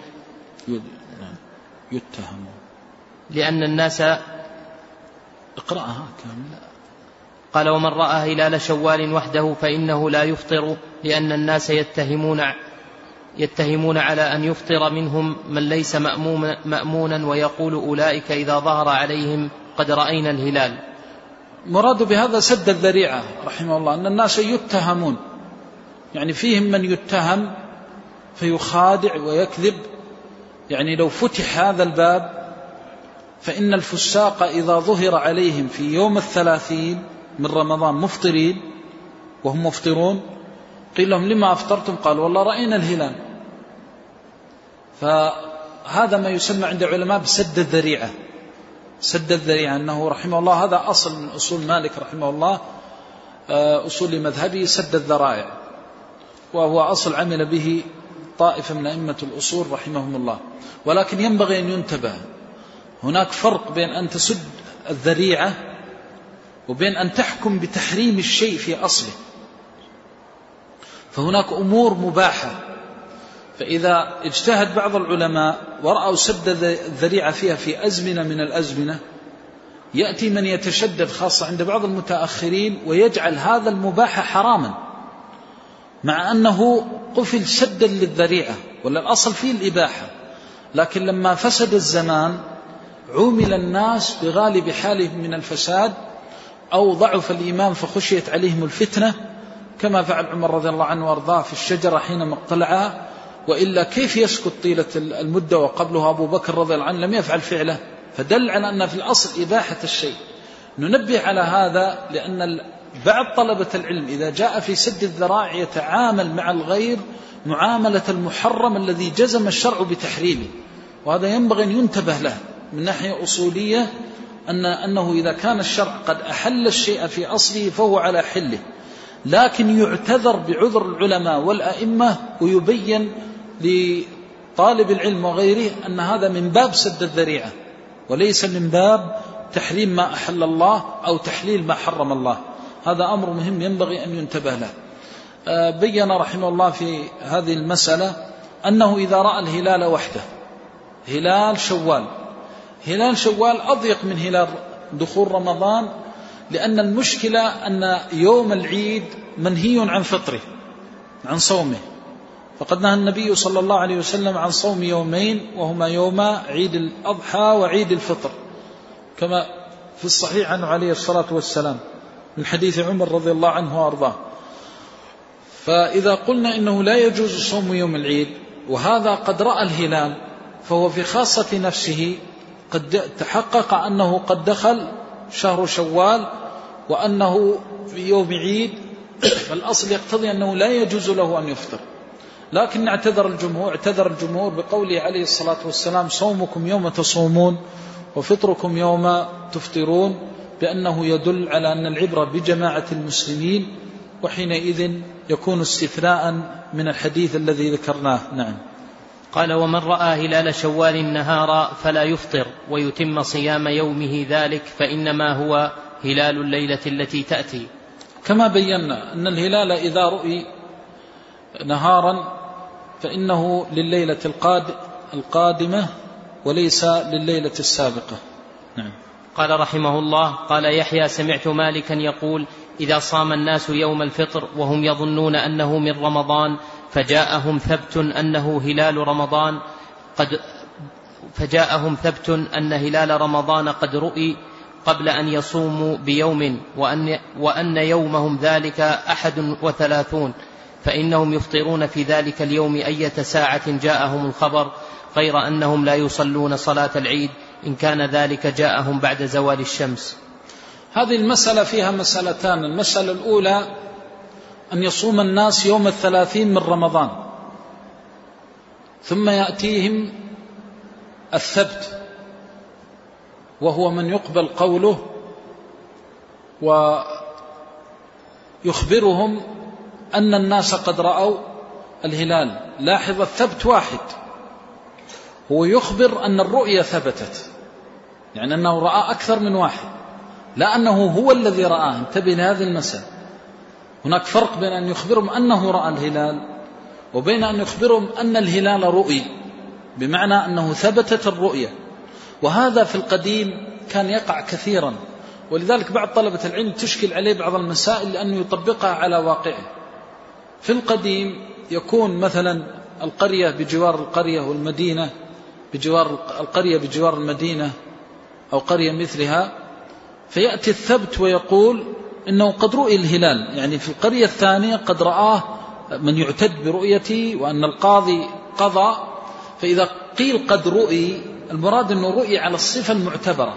لأن الناس اقرأها كاملة. قال: ومن رأى هلال شوال وحده فإنه لا يفطر لأن الناس يتهمون على أن يفطر منهم من ليس مأمونا ويقول أولئك إذا ظهر عليهم قد رأينا الهلال. مراد بهذا سد الذريعة رحمه الله، أن الناس يتهمون، يعني فيهم من يتهم فيخادع ويكذب. يعني لو فتح هذا الباب فإن الفساق إذا ظهر عليهم في يوم 30 من رمضان مفطرين وهم مفطرون قيل لهم: لما أفطرتم؟ قالوا: والله رأينا الهلال. فهذا ما يسمى عند العلماء بسد الذريعة. سد الذريعة أنه رحمه الله هذا أصل من أصول مالك رحمه الله، أصول مذهبه سد الذرائع، وهو أصل عمل به طائفة من أئمة الأصول رحمهم الله. ولكن ينبغي أن ينتبه، هناك فرق بين أن تسد الذريعة وبين أن تحكم بتحريم الشيء في أصله. فهناك أمور مباحة، فإذا اجتهد بعض العلماء ورأوا سد الذريعة فيها في أزمنة من الأزمنة، يأتي من يتشدد خاصة عند بعض المتأخرين ويجعل هذا المباح حراما، مع أنه قفل سدا للذريعة ولا الأصل فيه الإباحة. لكن لما فسد الزمان عُمل الناس بغالب حالهم من الفساد، أو ضعف الإمام فخشيت عليهم الفتنة كما فعل عمر رضي الله عنه وارضاه في الشجرة حينما اقتلعها، وإلا كيف يسكت طيلة المدة وقبله أبو بكر رضي الله عنه لم يفعل فعله، فدل على أن في الأصل إباحة الشيء. ننبه على هذا لأن بعض طلبة العلم إذا جاء في سد الذراع يتعامل مع الغير معاملة المحرم الذي جزم الشرع بتحريمه، وهذا ينبغي أن ينتبه له من ناحية أصولية، أنه إذا كان الشرع قد أحل الشيء في أصله فهو على حله، لكن يعتذر بعذر العلماء والأئمة ويبين لطالب العلم وغيره أن هذا من باب سد الذريعة وليس من باب تحريم ما أحل الله أو تحليل ما حرم الله. هذا أمر مهم ينبغي أن ينتبه له. بين رحمه الله في هذه المسألة أنه إذا رأى الهلال وحده، هلال شوال أضيق من هلال دخول رمضان، لأن المشكلة أن يوم العيد منهي عن فطره عن صومه، فقد نهى النبي صلى الله عليه وسلم عن صوم يومين وهما يوم عيد الأضحى وعيد الفطر كما في الصحيح عنه عليه الصلاة والسلام من حديث عمر رضي الله عنه وأرضاه. فإذا قلنا إنه لا يجوز صوم يوم العيد وهذا قد رأى الهلال فهو في خاصة نفسه قد تحقق أنه قد دخل شهر شوال وأنه في يوم عيد، فالأصل يقتضي أنه لا يجوز له أن يفطر. لكن اعتذر الجمهور بقوله عليه الصلاة والسلام صومكم يوم تصومون وفطركم يوم تفطرون، بأنه يدل على أن العبرة بجماعة المسلمين، وحينئذ يكون استثناء من الحديث الذي ذكرناه. نعم. قال: ومن رأى هلال شوال نهارا فلا يفطر ويتم صيام يومه ذلك، فإنما هو هلال الليلة التي تأتي. كما بينا أن الهلال إذا رؤي نهارا فإنه لليلة القادمة وليس لليلة السابقة. نعم. قال رحمه الله: قال يحيى: سمعت مالكا يقول: إذا صام الناس يوم الفطر وهم يظنون أنه من رمضان فجاءهم ثبت أن هلال رمضان قد رؤي قبل أن يصوموا بيوم وأن يومهم ذلك 31، فإنهم يفطرون في ذلك اليوم أية ساعة جاءهم الخبر، غير أنهم لا يصلون صلاة العيد إن كان ذلك جاءهم بعد زوال الشمس. هذه المسألة فيها مسألتان. المسألة الأولى أن يصوم الناس يوم 30 من رمضان ثم يأتيهم الثبت وهو من يقبل قوله ويخبرهم أن الناس قد رأوا الهلال. لاحظ الثبت واحد، هو يخبر أن الرؤية ثبتت، يعني أنه رأى أكثر من واحد، لا أنه هو الذي رآه. انتبه لهذه المسألة. هناك فرق بين أن يخبرهم أنه رأى الهلال وبين أن يخبرهم أن الهلال رؤي، بمعنى أنه ثبتت الرؤية. وهذا في القديم كان يقع كثيرا، ولذلك بعض طلبة العلم تشكل عليه بعض المسائل لأنه يطبقها على واقعه. في القديم يكون مثلا القرية بجوار القرية والمدينة بجوار المدينة أو قرية مثلها، فيأتي الثبت ويقول إنه قد رؤي الهلال، يعني في القرية الثانية قد رآه من يعتد برؤيته وأن القاضي قضى. فإذا قيل قد رؤي المراد أنه رؤي على الصفة المعتبرة،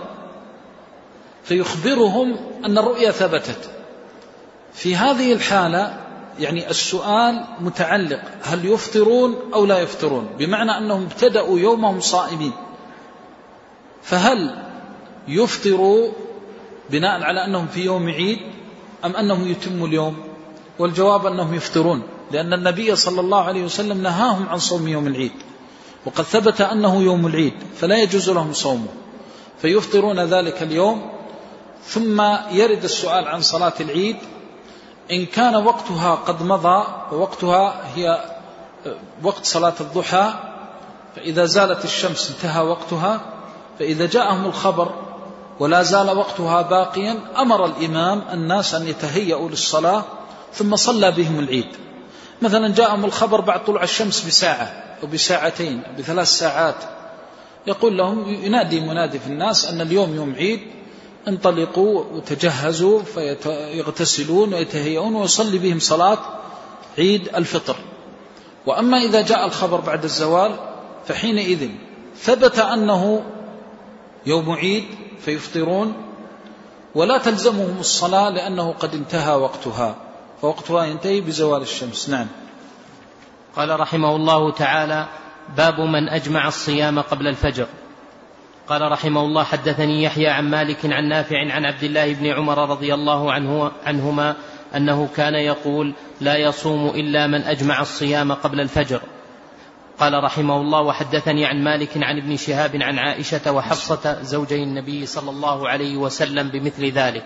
فيخبرهم أن الرؤية ثبتت. في هذه الحالة يعني السؤال متعلق هل يفطرون أو لا يفطرون، بمعنى أنهم ابتدأوا يومهم صائمين، فهل يفطروا بناء على أنهم في يوم عيد أم أنهم يتموا اليوم؟ والجواب أنهم يفطرون، لأن النبي صلى الله عليه وسلم نهاهم عن صوم يوم العيد وقد ثبت أنه يوم العيد، فلا يجوز لهم صومه، فيفطرون ذلك اليوم. ثم يرد السؤال عن صلاة العيد إن كان وقتها قد مضى، ووقتها هي وقت صلاة الضحى، فإذا زالت الشمس انتهى وقتها. فإذا جاءهم الخبر ولا زال وقتها باقيا أمر الإمام الناس أن يتهيئوا للصلاة ثم صلى بهم العيد. مثلا جاءهم الخبر بعد طلوع الشمس بساعة أو بساعتين أو ب3 ساعات، يقول لهم، ينادي منادي في الناس أن اليوم يوم عيد، انطلقوا وتجهزوا فيغتسلون ويتهيئون ويصلي بهم صلاة عيد الفطر. وأما إذا جاء الخبر بعد الزوال فحينئذ ثبت أنه يوم عيد فيفطرون ولا تلزمهم الصلاة لأنه قد انتهى وقتها، فوقتها ينتهي بزوال الشمس. نعم. قال رحمه الله تعالى: باب من أجمع الصيام قبل الفجر. قال رحمه الله: حدثني يحيى عن مالك عن نافع عن عبد الله بن عمر رضي الله عنهما أنه كان يقول: لا يصوم إلا من أجمع الصيام قبل الفجر. قال رحمه الله: وحدثني عن مالك عن ابن شهاب عن عائشة وحفصة زوجي النبي صلى الله عليه وسلم بمثل ذلك.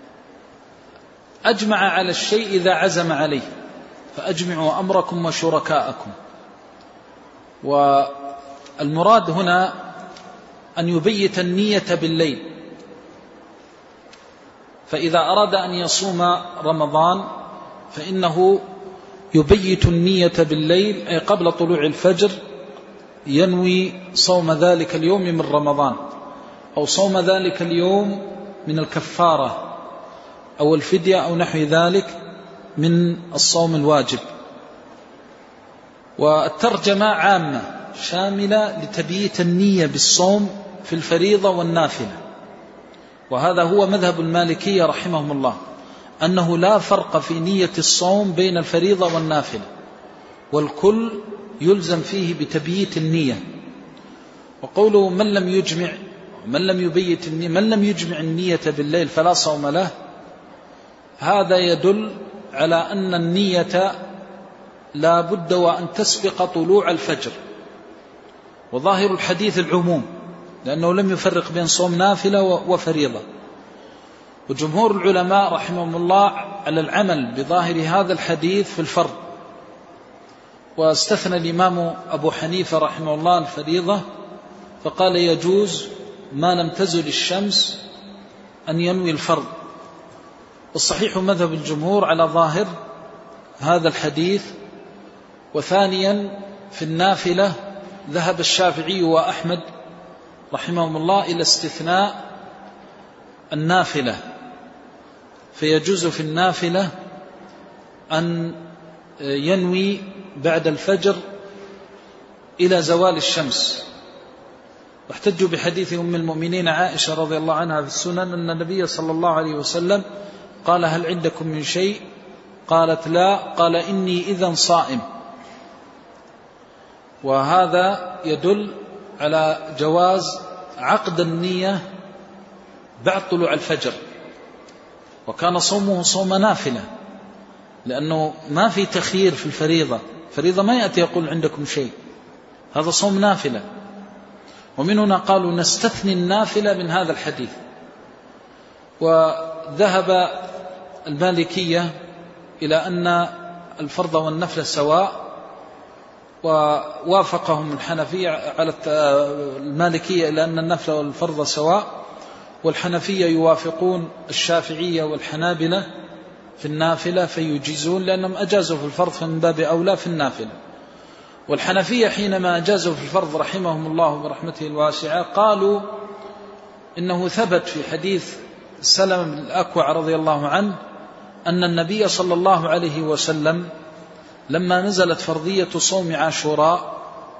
أجمع على الشيء إذا عزم عليه، فأجمعوا أمركم وشركاءكم. والمراد هنا أن يبيت النية بالليل، فإذا أراد أن يصوم رمضان فإنه يبيت النية بالليل، أي قبل طلوع الفجر ينوي صوم ذلك اليوم من رمضان، أو صوم ذلك اليوم من الكفارة أو الفدية أو نحو ذلك من الصوم الواجب. والترجمة عامة شاملة لتبييت النية بالصوم في الفريضة والنافلة، وهذا هو مذهب المالكية رحمهم الله، أنه لا فرق في نية الصوم بين الفريضة والنافلة، والكل يلزم فيه بتبييت النية. وقوله من لم يجمع من لم يبيت النية، من لم يجمع النية بالليل فلا صوم له، هذا يدل على أن النية لا بد وأن تسبق طلوع الفجر، وظاهر الحديث العموم لأنه لم يفرق بين صوم نافلة وفريضة. وجمهور العلماء رحمهم الله على العمل بظاهر هذا الحديث في الفرض، واستثنى الإمام أبو حنيفة رحمه الله الفريضة فقال يجوز ما لم تزل الشمس أن ينوي الفرض. والصحيح مذهب الجمهور على ظاهر هذا الحديث. وثانيا في النافلة ذهب الشافعي وأحمد رحمهم الله إلى استثناء النافلة، فيجوز في النافلة أن ينوي بعد الفجر إلى زوال الشمس. واحتجوا بحديث أم المؤمنين عائشة رضي الله عنها في السنن أن النبي صلى الله عليه وسلم قال هل عندكم من شيء؟ قالت لا، قال إني إذن صائم. وهذا يدل على جواز عقد النية بعد طلوع الفجر، وكان صومه صوم نافلة، لأنه ما في تخيير في الفريضة. فريضة ما يأتي يقول عندكم شيء، هذا صوم نافلة. ومن هنا قالوا نستثني النافلة من هذا الحديث. وذهب المالكية إلى أن الفرض والنفل سواء، ووافقهم الحنفية على المالكية إلى أن النفل والفرض سواء، والحنفية يوافقون الشافعية والحنابلة في النافلة فيجيزون، لأنهم أجازوا في الفرض فمن باب أولى في النافلة. والحنفية حينما أجازوا في الفرض رحمهم الله برحمته الواسعة قالوا إنه ثبت في حديث سلمة بن الأكوع رضي الله عنه أن النبي صلى الله عليه وسلم لما نزلت فرضية صوم عاشوراء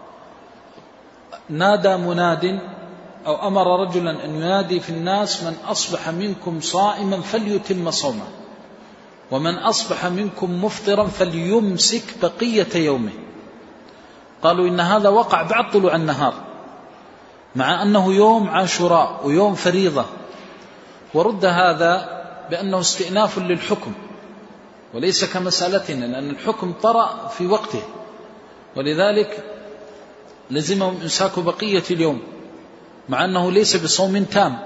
نادى مناد أو أمر رجلا أن ينادي في الناس من أصبح منكم صائما فليتم صومه، ومن أصبح منكم مفطرا فليمسك بقية يومه. قالوا إن هذا وقع بعد طلوع النهار، مع أنه يوم عاشوراء ويوم فريضة، ورد هذا بأنه استئناف للحكم وليس كمسألتنا، لأن الحكم طرأ في وقته، ولذلك لزمهم إمساك بقية اليوم مع أنه ليس بصوم تام.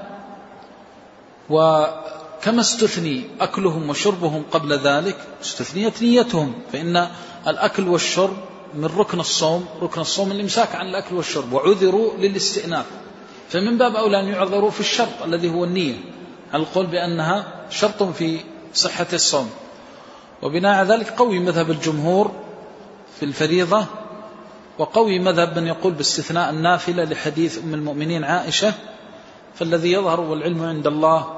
وكما استثني أكلهم وشربهم قبل ذلك استثنيت نيتهم، فإن الأكل والشرب من ركن الصوم، ركن الصوم الإمساك عن الأكل والشرب، وعذروا للاستئناف، فمن باب أولى أن يعذروا في الشرط الذي هو النية، على القول بأنها شرط في صحة الصوم. وبناء على ذلك قوي مذهب الجمهور في الفريضة، وقوي مذهب من يقول باستثناء النافلة لحديث أم المؤمنين عائشة. فالذي يظهر والعلم عند الله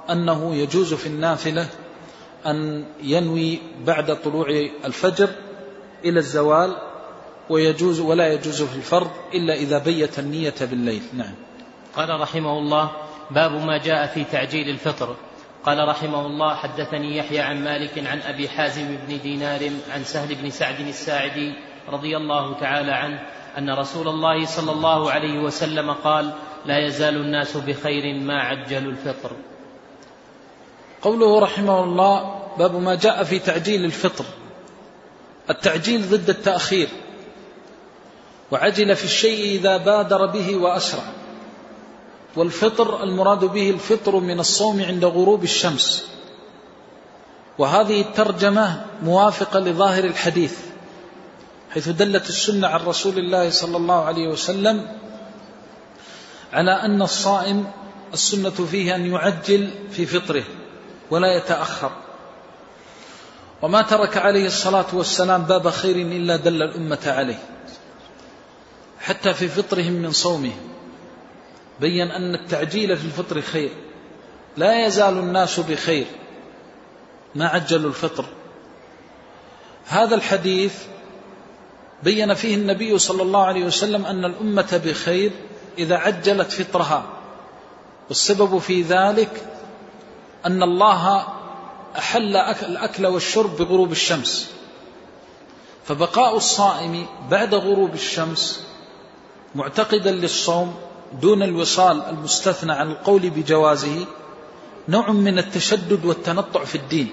أنه يجوز في النافلة أن ينوي بعد طلوع الفجر إلى الزوال، ويجوز ولا يجوز في الفرض إلا إذا بيت النية بالليل. نعم. قال رحمه الله: باب ما جاء في تعجيل الفطر. قال رحمه الله: حدثني يحيى عن مالك عن أبي حازم بن دينار عن سهل بن سعد الساعدي رضي الله تعالى عنه أن رسول الله صلى الله عليه وسلم قال: لا يزال الناس بخير ما عجلوا الفطر. قوله رحمه الله: باب ما جاء في تعجيل الفطر. التعجيل ضد التأخير، وعجل في الشيء إذا بادر به وأسرع. والفطر المراد به الفطر من الصوم عند غروب الشمس، وهذه الترجمة موافقة لظاهر الحديث، حيث دلت السنة عن رسول الله صلى الله عليه وسلم على أن الصائم السنة فيه أن يعجل في فطره ولا يتأخر. وما ترك عليه الصلاة والسلام باب خير إلا دل الأمة عليه، حتى في فطرهم من صومه بين أن التعجيل في الفطر خير. لا يزال الناس بخير ما عجلوا الفطر. هذا الحديث بين فيه النبي صلى الله عليه وسلم أن الأمة بخير إذا عجلت فطرها، والسبب في ذلك أن الله أحل الأكل والشرب بغروب الشمس، فبقاء الصائم بعد غروب الشمس معتقدا للصوم دون الوصال المستثنى عن القول بجوازه نوع من التشدد والتنطع في الدين.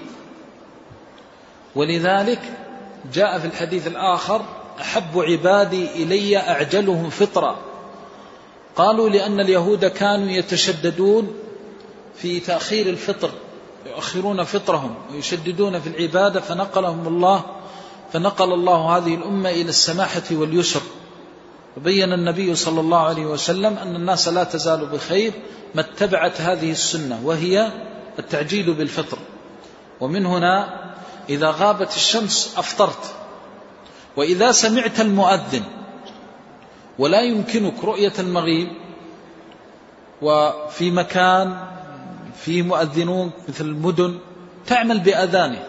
ولذلك جاء في الحديث الآخر: أحب عبادي إلي أعجلهم فطرا. قالوا لأن اليهود كانوا يتشددون في تأخير الفطر، يؤخرون فطرهم ويشددون في العبادة، فنقل الله هذه الأمة إلى السماحة واليسر. وبين النبي صلى الله عليه وسلم أن الناس لا تزال بخير ما اتبعت هذه السنة، وهي التعجيل بالفطر. ومن هنا إذا غابت الشمس أفطرت. وإذا سمعت المؤذن ولا يمكنك رؤية المغيب، وفي مكان فيه مؤذنون مثل المدن، تعمل بأذانه،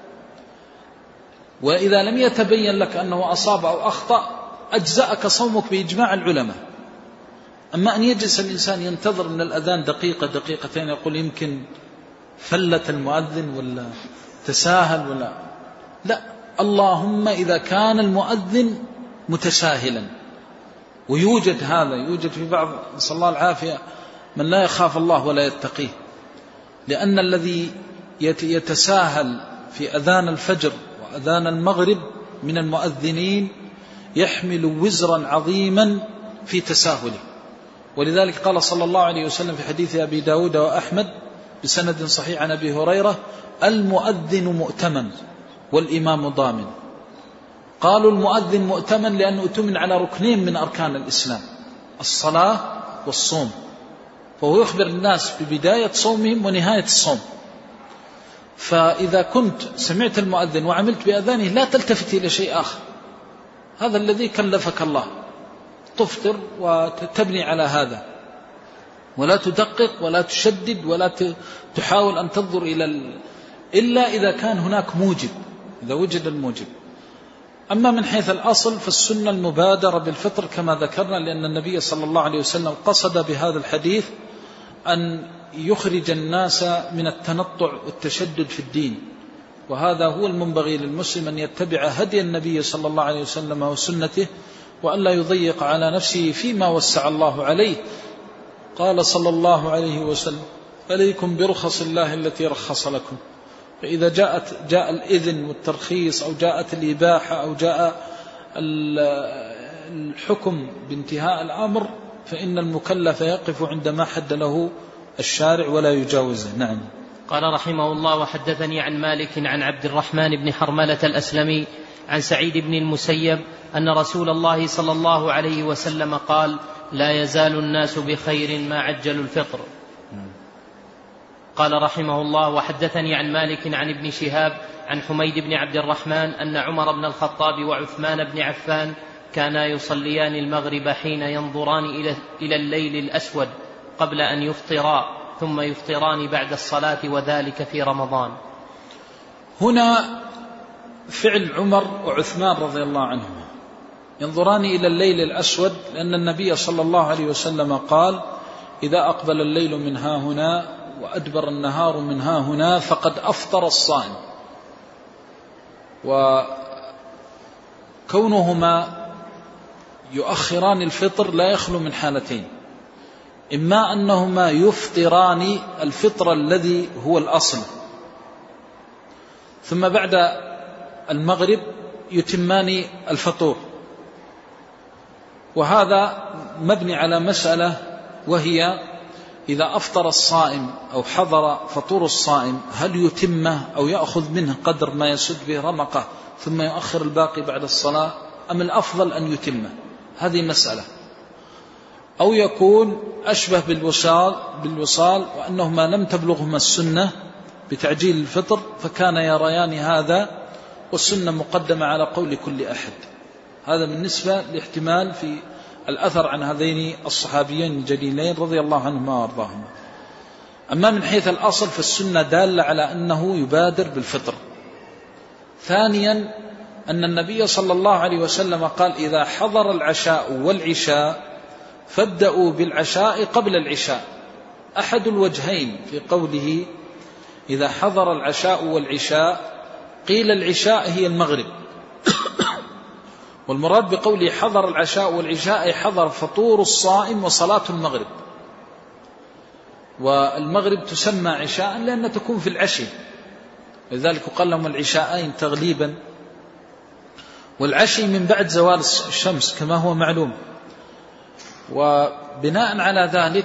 وإذا لم يتبين لك أنه أصاب أو أخطأ أجزأك صومك بإجماع العلماء. أما أن يجلس الإنسان ينتظر من الأذان دقيقة دقيقتين يقول يمكن فلت المؤذن ولا تساهل ولا لا. اللهم إذا كان المؤذن متساهلا، ويوجد هذا، يوجد في بعض نسأل الله العافية من لا يخاف الله ولا يتقيه، لأن الذي يتساهل في أذان الفجر وأذان المغرب من المؤذنين يحمل وزرا عظيما في تساهله. ولذلك قال صلى الله عليه وسلم في حديث أبي داود وأحمد بسند صحيح عن أبي هريرة: المؤذن مؤتمن والإمام ضامن. قالوا المؤذن مؤتمن لأنه أؤتمن على ركنين من أركان الإسلام، الصلاة والصوم، فهو يخبر الناس ببداية صومهم ونهاية الصوم. فإذا كنت سمعت المؤذن وعملت بأذانه لا تلتفت إلى شيء آخر، هذا الذي كلفك الله، تفطر وتبني على هذا، ولا تدقق ولا تشدد ولا تحاول أن تنظر إلا إذا كان هناك موجب، إذا وجد الموجب. أما من حيث الأصل فالسنة المبادرة بالفطر كما ذكرنا، لأن النبي صلى الله عليه وسلم قصد بهذا الحديث أن يخرج الناس من التنطع والتشدد في الدين، وهذا هو المنبغي للمسلم أن يتبع هدي النبي صلى الله عليه وسلم وسنته، وأن لا يضيق على نفسه فيما وسع الله عليه. قال صلى الله عليه وسلم: عليكم برخص الله التي رخص لكم. فإذا جاء الإذن والترخيص أو جاءت الإباحة أو جاء الحكم بانتهاء الأمر، فإن المكلف يقف عندما حد له الشارع ولا يجاوزه. نعم. قال رحمه الله: وحدثني عن مالك عن عبد الرحمن بن حرملة الأسلمي عن سعيد بن المسيب أن رسول الله صلى الله عليه وسلم قال: لا يزال الناس بخير ما عجلوا الفطر. قال رحمه الله: وحدثني عن مالك عن ابن شهاب عن حميد بن عبد الرحمن أن عمر بن الخطاب وعثمان بن عفان كانا يصليان المغرب حين ينظران إلى الليل الأسود قبل أن يفطرا، ثم يفطران بعد الصلاة وذلك في رمضان. هنا فعل عمر وعثمان رضي الله عنهما ينظران إلى الليل الأسود، لأن النبي صلى الله عليه وسلم قال: إذا أقبل الليل من ها هنا وأدبر النهار من ها هنا فقد أفطر الصائم. وكونهما يؤخران الفطر لا يخلو من حالتين: إما أنهما يفطران الفطر الذي هو الأصل، ثم بعد المغرب يتمان الفطور، وهذا مبني على مسألة، وهي إذا أفطر الصائم أو حضر فطور الصائم هل يتمه أو يأخذ منه قدر ما يسد به رمقه ثم يؤخر الباقي بعد الصلاة، أم الأفضل أن يتمه؟ هذه مسألة. أو يكون أشبه بالوصال وأنهما لم تبلغهما السنة بتعجيل الفطر فكان يريان هذا، والسنة مقدمة على قول كل أحد. هذا بالنسبة لاحتمال في الأثر عن هذين الصحابيين الجليلين رضي الله عنهما وارضاهما. أما من حيث الأصل فالسنة دالة على أنه يبادر بالفطر. ثانيا أن النبي صلى الله عليه وسلم قال: إذا حضر العشاء والعشاء فابدأوا بالعشاء قبل العشاء. أحد الوجهين في قوله إذا حضر العشاء والعشاء، قيل العشاء هي المغرب، والمراد بقوله حضر العشاء والعشاء أي حضر فطور الصائم وصلاة المغرب. والمغرب تسمى عشاء لأنها تكون في العشي، لذلك قال لهم العشاءين تغليبا، والعشي من بعد زوال الشمس كما هو معلوم. وبناء على ذلك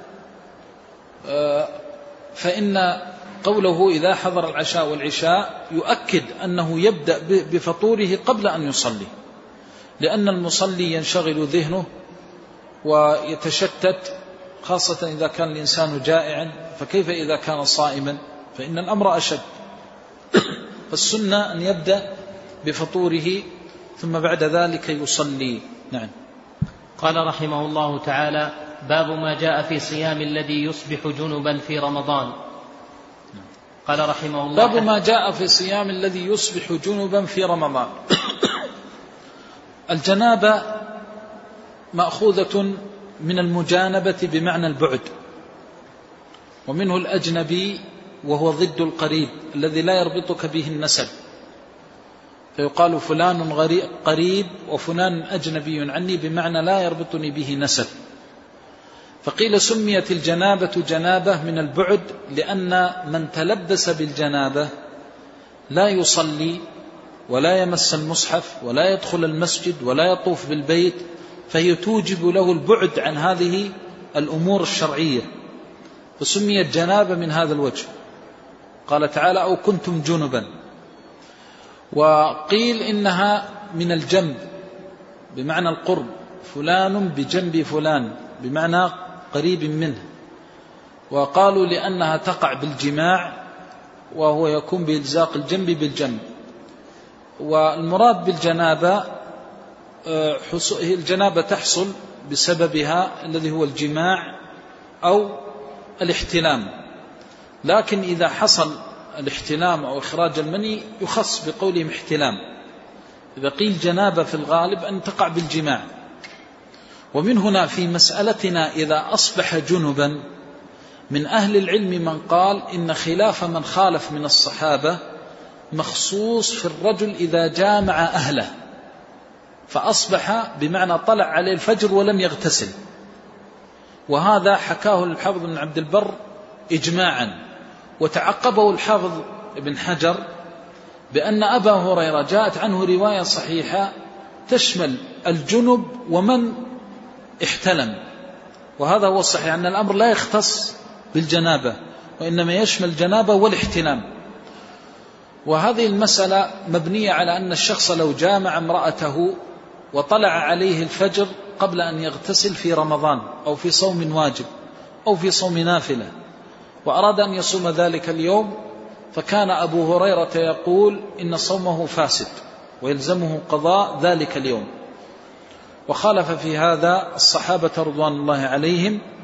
فإن قوله إذا حضر العشاء والعشاء يؤكد أنه يبدأ بفطوره قبل أن يصلي، لأن المصلي ينشغل ذهنه ويتشتت، خاصة إذا كان الإنسان جائعا، فكيف إذا كان صائما؟ فإن الأمر أشد. فالسنة أن يبدأ بفطوره ثم بعد ذلك يصلي. نعم. قال رحمه الله تعالى: باب ما جاء في صيام الذي يصبح جنبا في رمضان. قال رحمه الله: باب ما جاء في صيام الذي يصبح جنبا في رمضان. الجنابة مأخوذة من المجانبة بمعنى البعد، ومنه الأجنبي وهو ضد القريب الذي لا يربطك به النسب، فيقال فلان قريب وفلان أجنبي عني بمعنى لا يربطني به نسب. فقيل سميت الجنابة جنابة من البعد لأن من تلبس بالجنابة لا يصلي ولا يمس المصحف ولا يدخل المسجد ولا يطوف بالبيت، فهي توجب له البعد عن هذه الأمور الشرعية، فسميت جنابة من هذا الوجه. قال تعالى: أو كنتم جنبا. وقيل إنها من الجنب بمعنى القرب، فلان بجنب فلان بمعنى قريب منه. وقالوا لأنها تقع بالجماع وهو يكون بإلزاق الجنب بالجنب. والمراد بالجنابة الجنابة تحصل بسببها الذي هو الجماع أو الاحتلام، لكن إذا حصل الاحتلام أو إخراج المني يخص بقولهم احتلام. إذا قيل جنابة في الغالب أن تقع بالجماع. ومن هنا في مسألتنا إذا أصبح جنبا، من أهل العلم من قال إن خلاف من خالف من الصحابة مخصوص في الرجل إذا جامع أهله فأصبح بمعنى طلع عليه الفجر ولم يغتسل، وهذا حكاه الحافظ بن عبد البر إجماعا، وتعقبه الحافظ ابن حجر بأن أبا هريرة جاءت عنه رواية صحيحة تشمل الجنب ومن احتلم، وهذا هو الصحيح أن الأمر لا يختص بالجنابة وإنما يشمل الجنابة والاحتلام. وهذه المسألة مبنية على أن الشخص لو جامع امرأته وطلع عليه الفجر قبل أن يغتسل في رمضان أو في صوم واجب أو في صوم نافلة وأراد أن يصوم ذلك اليوم، فكان أبو هريرة يقول إن صومه فاسد ويلزمه قضاء ذلك اليوم. وخالف في هذا الصحابة رضوان الله عليهم،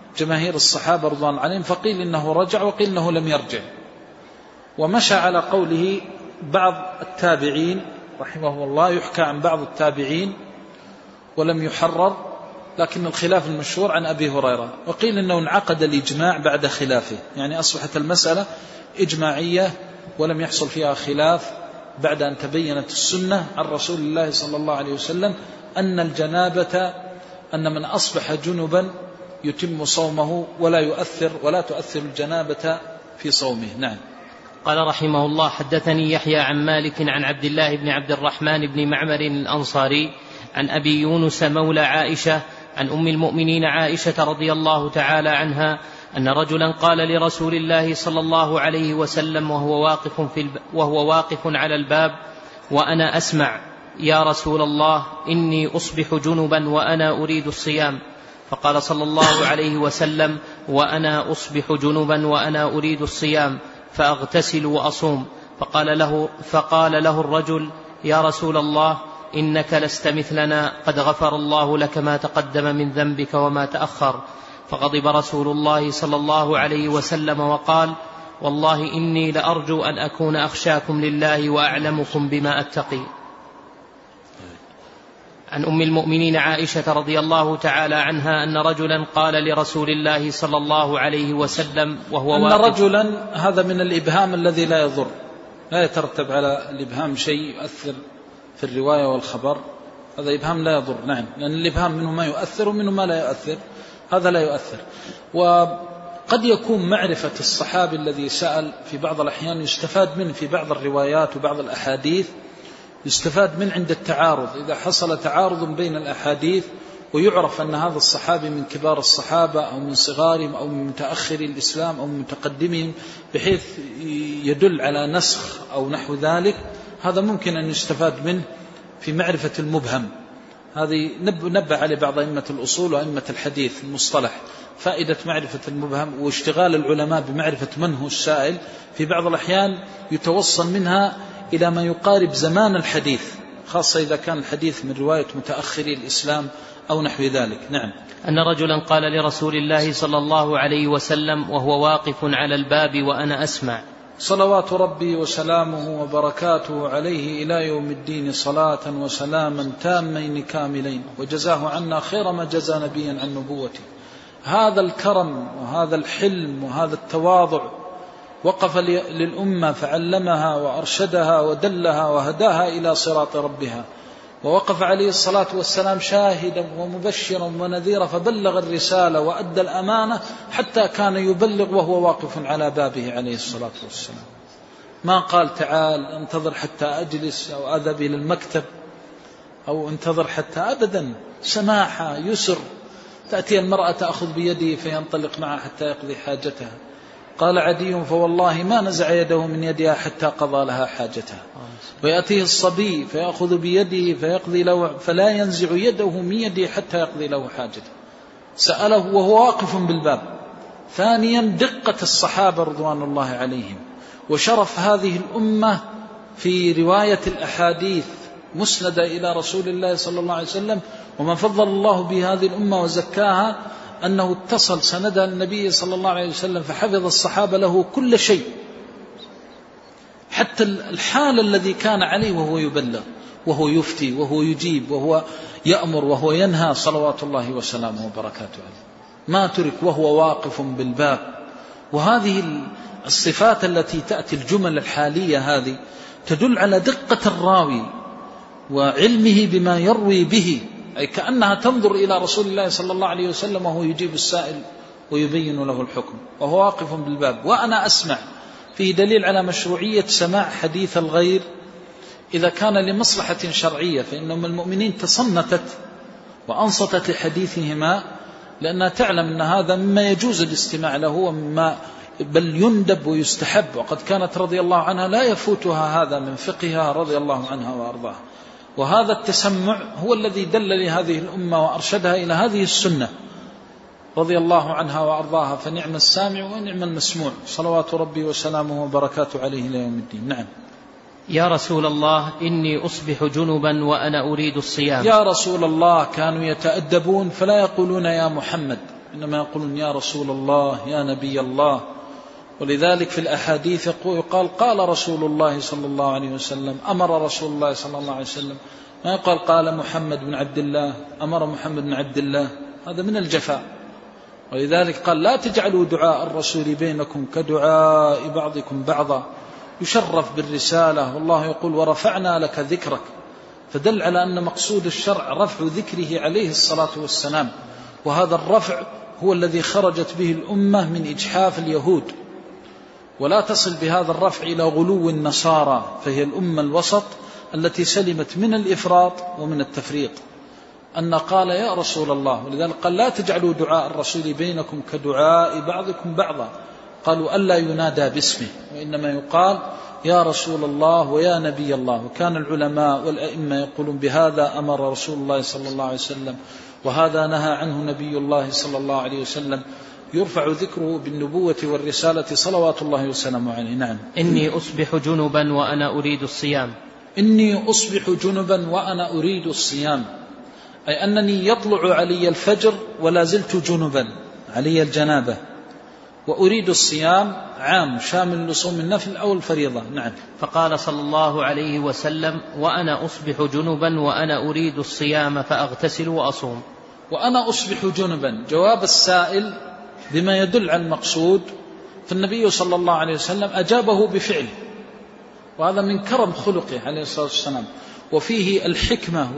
جماهير الصحابة رضوان الله عليهم، فقيل إنه رجع وقيل إنه لم يرجع. ومشى على قوله بعض التابعين رحمه الله، يحكى عن بعض التابعين ولم يحرر، لكن الخلاف المشهور عن أبي هريرة. وقيل إنه انعقد الإجماع بعد خلافه، يعني أصبحت المسألة إجماعية ولم يحصل فيها خلاف بعد أن تبينت السنة عن رسول الله صلى الله عليه وسلم أن الجنابة، أن من أصبح جنبا يتم صومه ولا تؤثر الجنابة في صومه. نعم. قال رحمه الله: حدثني يحيى عن مالك عن عبد الله بن عبد الرحمن بن معمر الأنصاري عن أبي يونس مولى عائشة عن أم المؤمنين عائشة رضي الله تعالى عنها أن رجلا قال لرسول الله صلى الله عليه وسلم وهو واقف على الباب وأنا أسمع: يا رسول الله، إني أصبح جنبا وأنا أريد الصيام. فقال صلى الله عليه وسلم: وأنا أصبح جنبا وأنا أريد الصيام، فأغتسل وأصوم. فقال له الرجل: يا رسول الله، إنك لست مثلنا، قد غفر الله لك ما تقدم من ذنبك وما تأخر. فغضب رسول الله صلى الله عليه وسلم وقال: والله إني لأرجو أن أكون أخشاكم لله وأعلمكم بما أتقي. عن أم المؤمنين عائشة رضي الله تعالى عنها أن رجلا قال لرسول الله صلى الله عليه وسلم وهو أن واقف. رجلا، هذا من الإبهام الذي لا يضر، لا يترتب على الإبهام شيء يؤثر في الرواية والخبر، هذا إبهام لا يضر. نعم، لأن الإبهام منه ما يؤثر ومنه ما لا يؤثر، هذا لا يؤثر. وقد يكون معرفة الصحابي الذي سأل في بعض الأحيان يستفاد منه في بعض الروايات وبعض الأحاديث، يستفاد منه عند التعارض، إذا حصل تعارض بين الأحاديث ويعرف أن هذا الصحابي من كبار الصحابة أو من صغارهم أو من متأخري الإسلام أو من متقدمهم، بحيث يدل على نسخ أو نحو ذلك، هذا ممكن أن يستفاد منه في معرفة المبهم. هذه نبه عليه بعض أئمة الأصول وأئمة الحديث المصطلح، فائدة معرفة المبهم واشتغال العلماء بمعرفة من هو السائل، في بعض الأحيان يتوصل منها إلى ما يقارب زمان الحديث، خاصة إذا كان الحديث من رواية متأخري الإسلام أو نحو ذلك. نعم. أن رجلا قال لرسول الله صلى الله عليه وسلم وهو واقف على الباب وأنا أسمع: صلوات ربي وسلامه وبركاته عليه إلى يوم الدين صلاة وسلاما تامين كاملين، وجزاه عنا خير ما جزى نبيا عن نبوته. هذا الكرم وهذا الحلم وهذا التواضع، وقف للأمة فعلمها وأرشدها ودلها وهداها إلى صراط ربها، ووقف عليه الصلاة والسلام شاهدا ومبشرا ونذيرا، فبلغ الرسالة وأدى الأمانة حتى كان يبلغ وهو واقف على بابه عليه الصلاة والسلام. ما قال تعال انتظر حتى أجلس أو أذهب إلى المكتب أو انتظر حتى، أبدا، سماحة يسر. تأتي المرأة تأخذ بيده فينطلق معها حتى يقضي حاجتها. قال عدي: فوالله ما نزع يده من يدها حتى قضى لها حاجتها. ويأتيه الصبي فيأخذ بيده فيقضي له، فلا ينزع يده من يده حتى يقضي له حاجته. سأله وهو واقف بالباب. ثانيا، دقة الصحابة رضوان الله عليهم وشرف هذه الأمة في رواية الأحاديث مسندة إلى رسول الله صلى الله عليه وسلم، وما فضل الله به هذه الأمة وزكاها أنه اتصل سندها النبي صلى الله عليه وسلم، فحفظ الصحابة له كل شيء، حتى الحال الذي كان عليه وهو يبلغ وهو يفتي وهو يجيب وهو يأمر وهو ينهى، صلوات الله وسلامه وبركاته عليه، ما ترك وهو واقف بالباب. وهذه الصفات التي تأتي الجمل الحالية هذه تدل على دقة الراوي وعلمه بما يروي به، أي كأنها تنظر إلى رسول الله صلى الله عليه وسلم وهو يجيب السائل ويبين له الحكم وهو واقف بالباب وأنا أسمع. فيه دليل على مشروعية سماع حديث الغير إذا كان لمصلحة شرعية، فإن المؤمنين تصنتت وأنصتت لحديثهما لأنها تعلم أن هذا مما يجوز الاستماع له ومما بل يندب ويستحب. وقد كانت رضي الله عنها لا يفوتها هذا من فقهها رضي الله عنها وأرضاها. وهذا التسمع هو الذي دل لهذه الأمة وأرشدها إلى هذه السنة رضي الله عنها وأرضاها، فنعم السامع ونعم المسموع، صلوات ربي وسلامه وبركاته عليه إلى يوم الدين. نعم. يا رسول الله إني أصبح جنبا وأنا أريد الصيام. يا رسول الله، كانوا يتأدبون فلا يقولون يا محمد، إنما يقولون يا رسول الله يا نبي الله. ولذلك في الأحاديث يقال قال رسول الله صلى الله عليه وسلم، أمر رسول الله صلى الله عليه وسلم، ما يقال قال محمد بن عبد الله، أمر محمد بن عبد الله، هذا من الجفاء. ولذلك قال لا تجعلوا دعاء الرسول بينكم كدعاء بعضكم بعضا، يشرف بالرسالة، والله يقول ورفعنا لك ذكرك، فدل على أن مقصود الشرع رفع ذكره عليه الصلاة والسلام، وهذا الرفع هو الذي خرجت به الأمة من إجحاف اليهود، ولا تصل بهذا الرفع إلى غلو النصارى، فهي الأمة الوسط التي سلمت من الإفراط ومن التفريط. أن قال يا رسول الله، ولذلك قال لا تجعلوا دعاء الرسول بينكم كدعاء بعضكم بعضا، قالوا ألا ينادى باسمه، وإنما يقال يا رسول الله ويا نبي الله. وكان العلماء والأئمة يقولون بهذا أمر رسول الله صلى الله عليه وسلم، وهذا نهى عنه نبي الله صلى الله عليه وسلم، يرفع ذكره بالنبوة والرسالة صلوات الله وسلامه عليه. نعم. إني أصبح جنبا وأنا أريد الصيام. إني أصبح جنبا وأنا أريد الصيام، أي أنني يطلع علي الفجر ولا زلت جنبا، علي الجنابة، وأريد الصيام عام شامل لصوم النفل أو الفريضة. نعم. فقال صلى الله عليه وسلم وأنا أصبح جنبا وأنا أريد الصيام فأغتسل وأصوم. وأنا أصبح جنبا جواب السائل بما يدل على المقصود، فالنبي صلى الله عليه وسلم أجابه بفعل، وهذا من كرم خلقه عليه الصلاة والسلام، وفيه الحكمة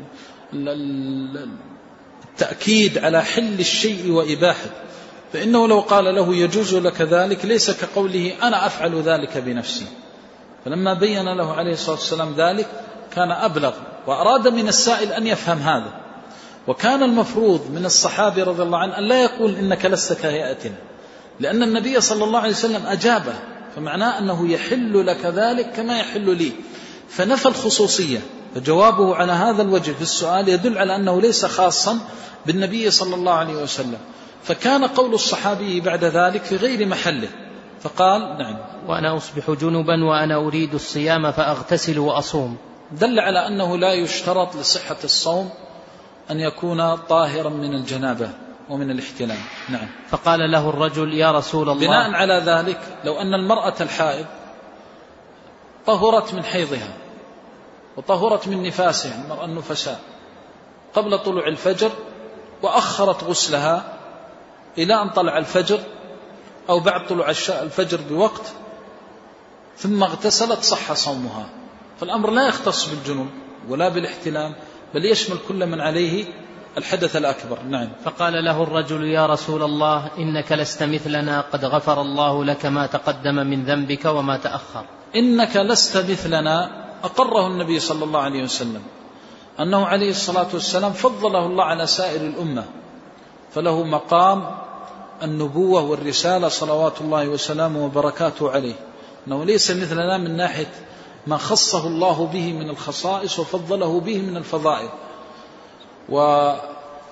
والتأكيد على حل الشيء وإباحته. فإنه لو قال له يجوز لك ذلك ليس كقوله أنا أفعل ذلك بنفسي، فلما بين له عليه الصلاة والسلام ذلك كان أبلغ، وأراد من السائل أن يفهم هذا. وكان المفروض من الصحابة رضي الله عنه أن لا يقول إنك لست كهيئتنا، لأن النبي صلى الله عليه وسلم أجابه، فمعناه أنه يحل لك ذلك كما يحل لي، فنفى الخصوصية. فجوابه على هذا الوجه في السؤال يدل على أنه ليس خاصا بالنبي صلى الله عليه وسلم، فكان قول الصحابي بعد ذلك في غير محله، فقال نعم وأنا أصبح جنبا وأنا أريد الصيام فأغتسل وأصوم، دل على أنه لا يشترط لصحة الصوم أن يكون طاهرا من الجنابة ومن الاحتلام. نعم. فقال له الرجل يا رسول الله، بناء على ذلك لو أن المرأة الحائض طهرت من حيضها وطهرت من نفاسها، المرأة النفساء، قبل طلوع الفجر، وأخرت غسلها إلى أن طلع الفجر أو بعد طلوع الفجر بوقت ثم اغتسلت، صح صومها. فالأمر لا يختص بالجنوب ولا بالاحتلام، بل يشمل كل من عليه الحدث الأكبر. نعم. فقال له الرجل يا رسول الله إنك لست مثلنا، قد غفر الله لك ما تقدم من ذنبك وما تأخر. إنك لست مثلنا أقره النبي صلى الله عليه وسلم، أنه عليه الصلاة والسلام فضله الله على سائر الأمة، فله مقام النبوة والرسالة صلوات الله وسلامه وبركاته عليه، أنه ليس مثلنا من ناحية ما خصه الله به من الخصائص وفضله به من الفضائل. وقد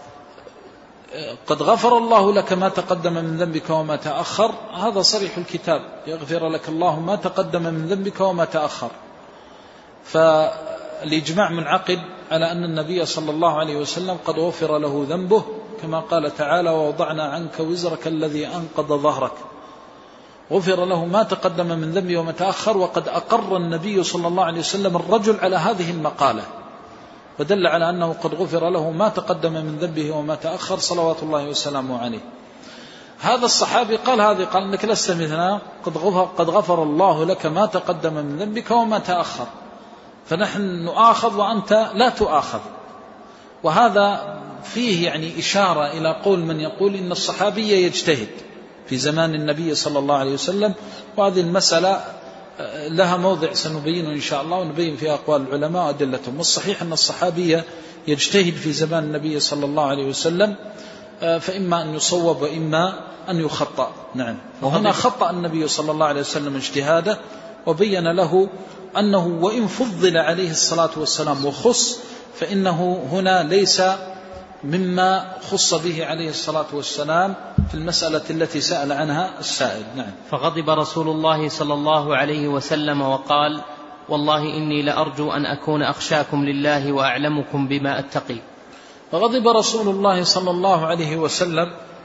غفر الله لك ما تقدم من ذنبك وما تأخر، هذا صريح الكتاب، يغفر لك الله ما تقدم من ذنبك وما تأخر. فالإجماع منعقد على أن النبي صلى الله عليه وسلم قد غفر له ذنبه، كما قال تعالى ووضعنا عنك وزرك الذي أنقض ظهرك، غفر له ما تقدم من ذنبه وما تأخر. وقد أقر النبي صلى الله عليه وسلم الرجل على هذه المقالة، فدل على أنه قد غفر له ما تقدم من ذنبه وما تأخر صلوات الله وسلامه عليه. هذا الصحابي قال هذه، قال إنك لست مثلنا، قد غفر الله لك ما تقدم من ذنبك وما تأخر، فنحن نؤاخذ وأنت لا تؤاخذ. وهذا فيه يعني إشارة إلى قول من يقول إن الصحابي يجتهد في زمان النبي صلى الله عليه وسلم، وهذه المسألة لها موضع سنبينه إن شاء الله، ونبين فيها أقوال العلماء وأدلتهم. والصحيح أن الصحابي يجتهد في زمان النبي صلى الله عليه وسلم، فإما أن يصوب وإما أن يخطأ. نعم. وهنا خطأ النبي صلى الله عليه وسلم اجتهاده، وبين له أنه وإن فضل عليه الصلاة والسلام وخص، فإنه هنا ليس مما خص به عليه الصلاة والسلام في المسألة التي سأل عنها السائل. نعم. فغضب رسول الله صلى الله عليه وسلم وقال والله إني لأرجو أن أكون أخشاكم لله وأعلمكم بما أتقي. فغضب رسول الله صلى الله عليه وسلم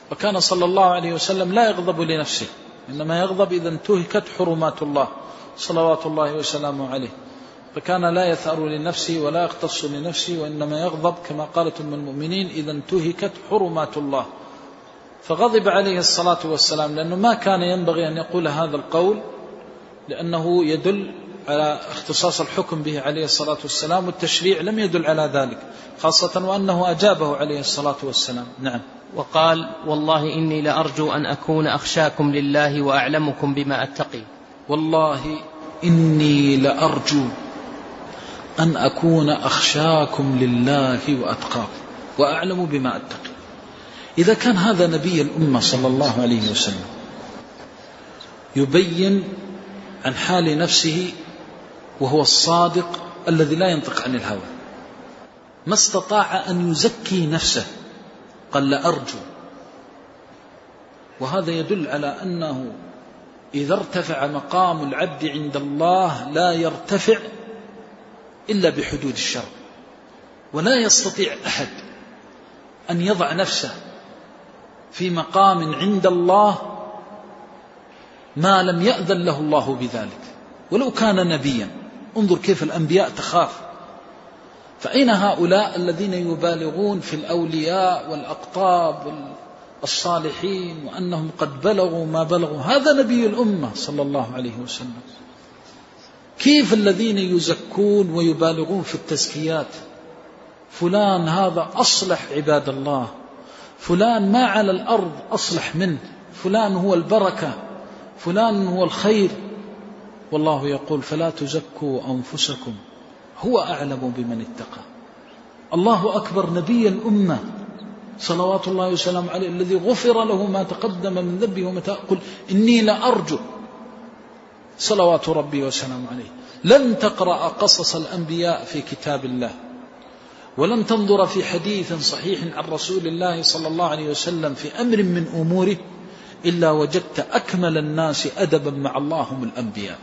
وكان صلى الله عليه وسلم لا يغضب لنفسه، إنما يغضب إذا انتهكت حرمات الله صلوات الله وسلامه عليه، فكان لا يثأر لنفسه ولا يختص لنفسه، وإنما يغضب كما قالت أم المؤمنين إذا انتهكت حرمات الله. فغضب عليه الصلاة والسلام، لأنه ما كان ينبغي أن يقول هذا القول، لأنه يدل على اختصاص الحكم به عليه الصلاة والسلام، والتشريع لم يدل على ذلك، خاصة وأنه أجابه عليه الصلاة والسلام. نعم. وقال: والله إني لأرجو أن أكون أخشاكم لله وأعلمكم بما أتقي. والله إني لأرجو أن أكون أخشاكم لله وأتقاكم وأعلم بما أتقي. إذا كان هذا نبي الأمة صلى الله عليه وسلم يبين عن حال نفسه وهو الصادق الذي لا ينطق عن الهوى، ما استطاع أن يزكي نفسه، قال لأرجو، وهذا يدل على أنه إذا ارتفع مقام العبد عند الله لا يرتفع إلا بحدود الشرع، ولا يستطيع أحد أن يضع نفسه في مقام عند الله ما لم يأذن له الله بذلك، ولو كان نبيا. انظر كيف الأنبياء تخاف، فأين هؤلاء الذين يبالغون في الأولياء والأقطاب والصالحين وأنهم قد بلغوا ما بلغوا؟ هذا نبي الأمة صلى الله عليه وسلم. كيف الذين يزكون ويبالغون في التزكيات؟ فلان هذا أصلح عباد الله، فلان ما على الأرض أصلح منه، فلان هو البركة، فلان هو الخير. والله يقول: فلا تزكوا أنفسكم هو أعلم بمن اتقى. الله أكبر، نبي الأمة صلوات الله وسلامه عليه الذي غفر له ما تقدم من ذنبه وما تأخر، قل إني لأرجو صلوات ربي وسلامه عليه. لن تقرأ قصص الأنبياء في كتاب الله، ولن تنظر في حديث صحيح عن رسول الله صلى الله عليه وسلم في أمر من أموره إلا وجدت أكمل الناس أدبا مع الله هم الأنبياء.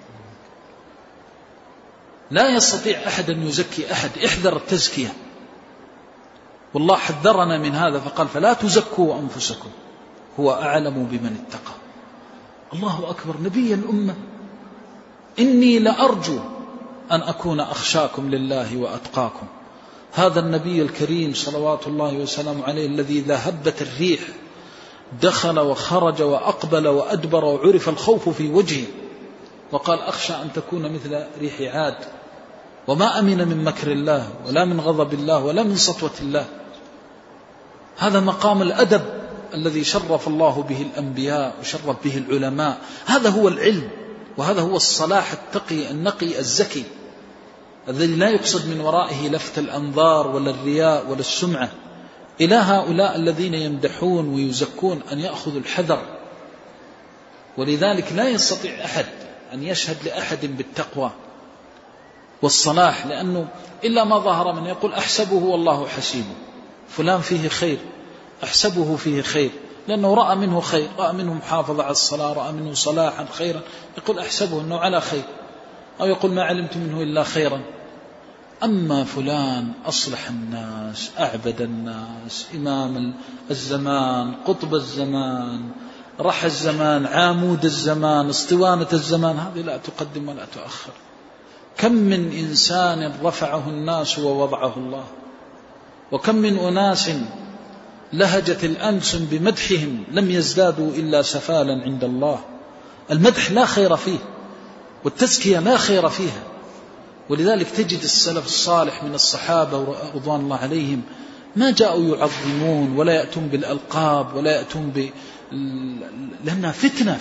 لا يستطيع أحد أن يزكي أحد، احذر التزكية، والله حذرنا من هذا فقال: فلا تزكوا أنفسكم هو أعلم بمن اتقى. الله أكبر، نبي الأمة. إني لأرجو أن أكون أخشاكم لله وأتقاكم. هذا النبي الكريم صلوات الله وسلامه عليه الذي إذا هبت الريح دخل وخرج وأقبل وأدبر وعرف الخوف في وجهه، وقال: أخشى أن تكون مثل ريح عاد، وما أمن من مكر الله ولا من غضب الله ولا من سطوة الله. هذا مقام الأدب الذي شرف الله به الأنبياء وشرف به العلماء. هذا هو العلم، وهذا هو الصلاح التقي النقي الزكي الذي لا يقصد من ورائه لفت الأنظار ولا الرياء ولا السمعة. إلى هؤلاء الذين يمدحون ويزكون أن يأخذوا الحذر، ولذلك لا يستطيع أحد أن يشهد لأحد بالتقوى والصلاح، لأنه إلا ما ظهر من يقول: أحسبه والله حسيبه، فلان فيه خير، أحسبه فيه خير، لأنه رأى منه خير، رأى منه محافظة على الصلاة، رأى منه صلاحا خيرا، يقول أحسبه أنه على خير، أو يقول ما علمت منه إلا خيرا. أما فلان أصلح الناس، أعبد الناس، إمام الزمان، قطب الزمان، رح الزمان، عامود الزمان، اسطوانة الزمان، هذه لا تقدم ولا تؤخر. كم من إنسان رفعه الناس ووضعه الله، وكم من أناس لهجت الألسن بمدحهم لم يزدادوا إلا سفالا عند الله. المدح لا خير فيه، والتزكية لا خير فيها. ولذلك تجد السلف الصالح من الصحابة رضوان الله عليهم ما جاءوا يعظمون ولا يأتون بالألقاب ولا يأتون لأنها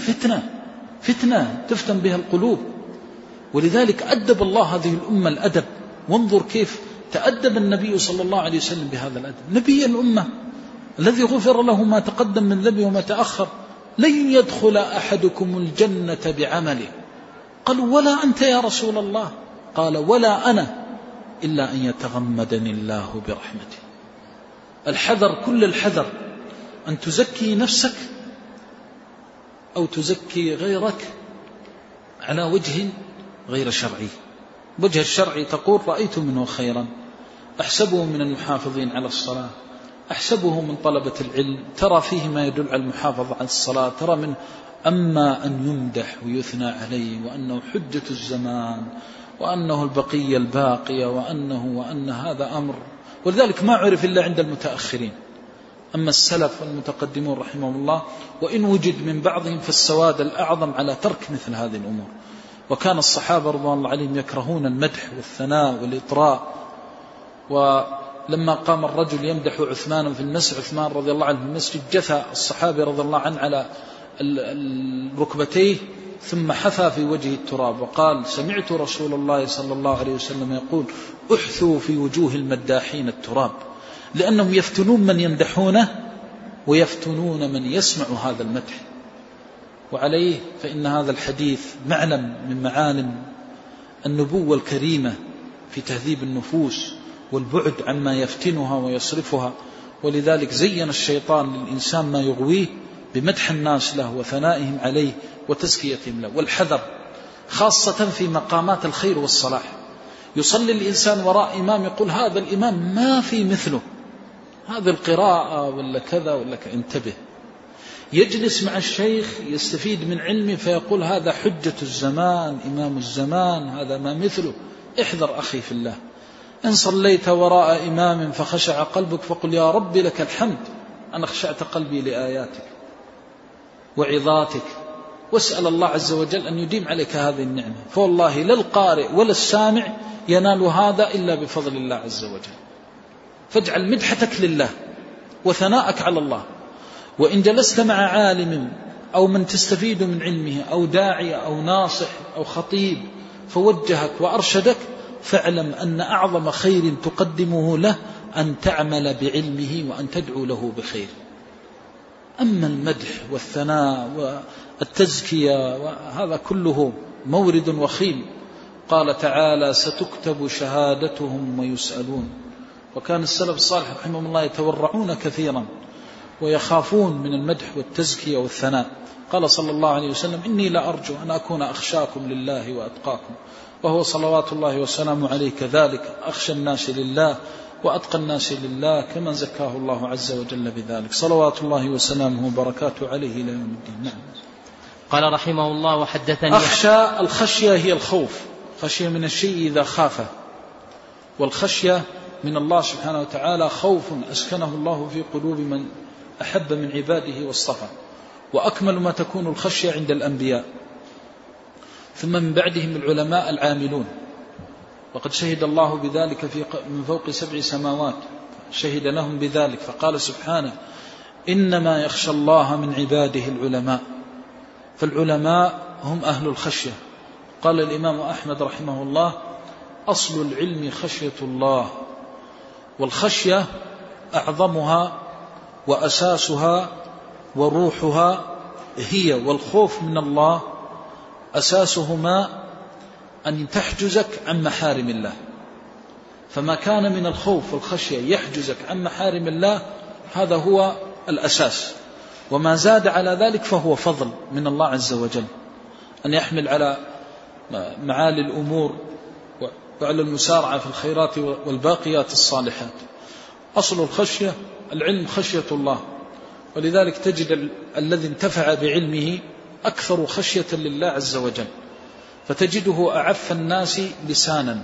فتنة تفتن بها القلوب. ولذلك أدب الله هذه الأمة الأدب، وانظر كيف تأدب النبي صلى الله عليه وسلم بهذا الأدب. نبي الأمة الذي غفر له ما تقدم من ذنبه وما تأخر. لن يدخل أحدكم الجنة بعمله. قالوا: ولا أنت يا رسول الله؟ قال: ولا أنا إلا أن يتغمدني الله برحمته. الحذر، كل الحذر أن تزكي نفسك أو تزكي غيرك على وجه غير شرعي. وجه الشرعي تقول: رأيت منه خيرا، أحسبه من المحافظين على الصلاة، أحسبه من طلبة العلم، ترى فيه ما يدل على المحافظة على الصلاة، ترى من أما أن يمدح ويثنى عليه وأنه حجة الزمان وأنه البقية الباقية وأن هذا أمر، ولذلك ما عرف إلا عند المتأخرين. أما السلف والمتقدمون رحمهم الله وإن وجد من بعضهم فالسواد الأعظم على ترك مثل هذه الأمور. وكان الصحابة رضوان الله عليهم يكرهون المدح والثناء والإطراء. ولما قام الرجل يمدح عثمان في المسجد، عثمان رضي الله عنه في المسجد، جثى الصحابي رضي الله عنه على ركبتيه ثم حثى في وجه التراب وقال: سمعت رسول الله صلى الله عليه وسلم يقول: احثوا في وجوه المداحين التراب، لأنهم يفتنون من يمدحونه ويفتنون من يسمع هذا المدح. وعليه فإن هذا الحديث معلم من معالم النبوة الكريمة في تهذيب النفوس والبعد عما يفتنها ويصرفها. ولذلك زين الشيطان للإنسان ما يغويه بمدح الناس له وثنائهم عليه وتزكيتهم له. والحذر خاصة في مقامات الخير والصلاح. يصلي الإنسان وراء إمام يقول: هذا الإمام ما في مثله، هذه القراءة ولا كذا ولا كذا. انتبه. يجلس مع الشيخ يستفيد من علمه فيقول: هذا حجة الزمان، إمام الزمان، هذا ما مثله. احذر أخي في الله. إن صليت وراء إمام فخشع قلبك فقل: يا رب لك الحمد، أنا خشعت قلبي لآياتك وعظاتك، واسأل الله عز وجل أن يديم عليك هذه النعمة. فوالله لا القارئ ولا السامع ينال هذا إلا بفضل الله عز وجل. فاجعل مدحتك لله وثناءك على الله. وإن جلست مع عالم أو من تستفيد من علمه أو داعية أو ناصح أو خطيب فوجهك وأرشدك، فاعلم أن أعظم خير تقدمه له أن تعمل بعلمه وأن تدعو له بخير. أما المدح والثناء والتزكية وهذا كله مورد وخيم. قال تعالى: ستكتب شهادتهم ويسألون. وكان السلف الصالح رحمهم الله يتورعون كثيرا ويخافون من المدح والتزكية والثناء. قال صلى الله عليه وسلم: إني لأرجو أن أكون أخشاكم لله وأتقاكم، وهو صلوات الله وسلامه عليه كذلك أخشى الناس لله وأتقى الناس لله كما زكاه الله عز وجل بذلك، صلوات الله وسلامه وبركاته عليه إلى يوم الدين. نعم. قال رحمه الله: وحدثني. أخشى، الخشية هي الخوف، خشية من الشيء إذا خافه. والخشية من الله سبحانه وتعالى خوف أسكنه الله في قلوب من أحب من عباده واصطفى. وأكمل ما تكون الخشية عند الأنبياء، ثم من بعدهم العلماء العاملون. وقد شهد الله بذلك من فوق 7 سماوات، شهد لهم بذلك فقال سبحانه: إنما يخشى الله من عباده العلماء. فالعلماء هم أهل الخشية. قال الإمام أحمد رحمه الله: أصل العلم خشية الله. والخشية أعظمها وأساسها وروحها هي، والخوف من الله أساسهما أن تحجزك عن محارم الله. فما كان من الخوف والخشية يحجزك عن محارم الله هذا هو الأساس، وما زاد على ذلك فهو فضل من الله عز وجل أن يحمل على معالي الأمور وعلى المسارعة في الخيرات والباقيات الصالحات. أصل الخشية العلم خشية الله. ولذلك تجد الذي انتفع بعلمه أكثر خشية لله عز وجل، فتجده أعف الناس لسانا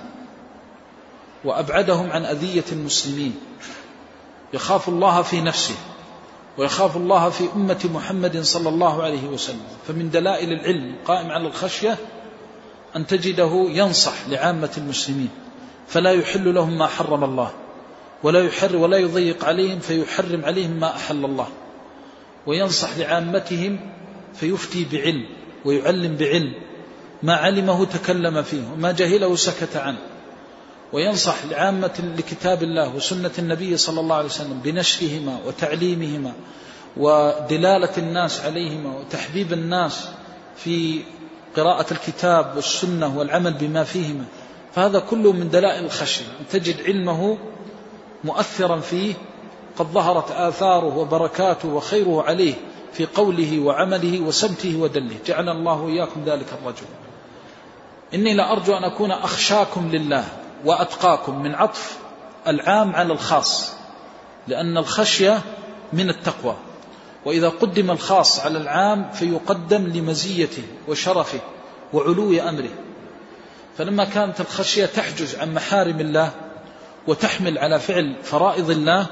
وأبعدهم عن أذية المسلمين، يخاف الله في نفسه ويخاف الله في أمة محمد صلى الله عليه وسلم. فمن دلائل العلم قائم على الخشية أن تجده ينصح لعامة المسلمين، فلا يحل لهم ما حرم الله ولا يضيق عليهم فيحرم عليهم ما أحل الله، وينصح لعامتهم فيفتي بعلم ويعلم بعلم، ما علمه تكلم فيه وما جهله سكت عنه، وينصح لعامة لكتاب الله وسنة النبي صلى الله عليه وسلم بنشرهما وتعليمهما ودلالة الناس عليهما وتحبيب الناس في قراءة الكتاب والسنة والعمل بما فيهما. فهذا كله من دلائل الخشية، تجد علمه مؤثرا فيه، قد ظهرت آثاره وبركاته وخيره عليه في قوله وعمله وسمته ودله. جعل الله وإياكم ذلك الرجل. إني لأرجو أن أكون أخشاكم لله وأتقاكم، من عطف العام على الخاص، لأن الخشية من التقوى، وإذا قدم الخاص على العام فيقدم لمزيته وشرفه وعلو أمره. فلما كانت الخشية تحجز عن محارم الله وتحمل على فعل فرائض الله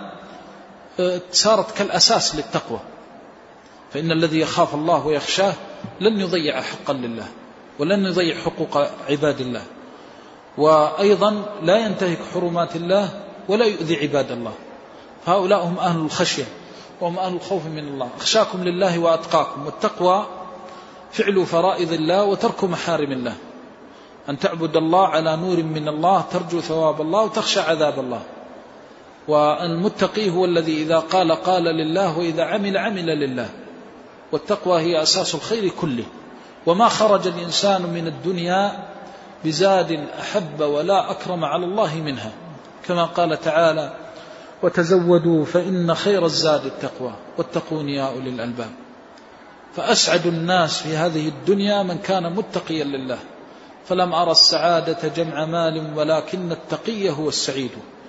صارت كالأساس للتقوى. فإن الذي يخاف الله ويخشاه لن يضيع حقا لله ولن يضيع حقوق عباد الله، وأيضا لا ينتهك حرمات الله ولا يؤذي عباد الله. فهؤلاء هم أهل الخشية وهم أهل الخوف من الله. أخشاكم لله وأتقاكم. والتقوى فعل فرائض الله وترك محارم الله، أن تعبد الله على نور من الله ترجو ثواب الله وتخشى عذاب الله. والمتقي هو الذي إذا قال لله وإذا عمل لله. والتقوى هي أساس الخير كله. وما خرج الإنسان من الدنيا بزاد أحب ولا أكرم على الله منها، كما قال تعالى: وتزودوا فإن خير الزاد التقوى واتقون يا أولي الألباب. فأسعد الناس في هذه الدنيا من كان متقيا لله. فلم أرى السعادة جمع مال ولكن التقي هو السعيد،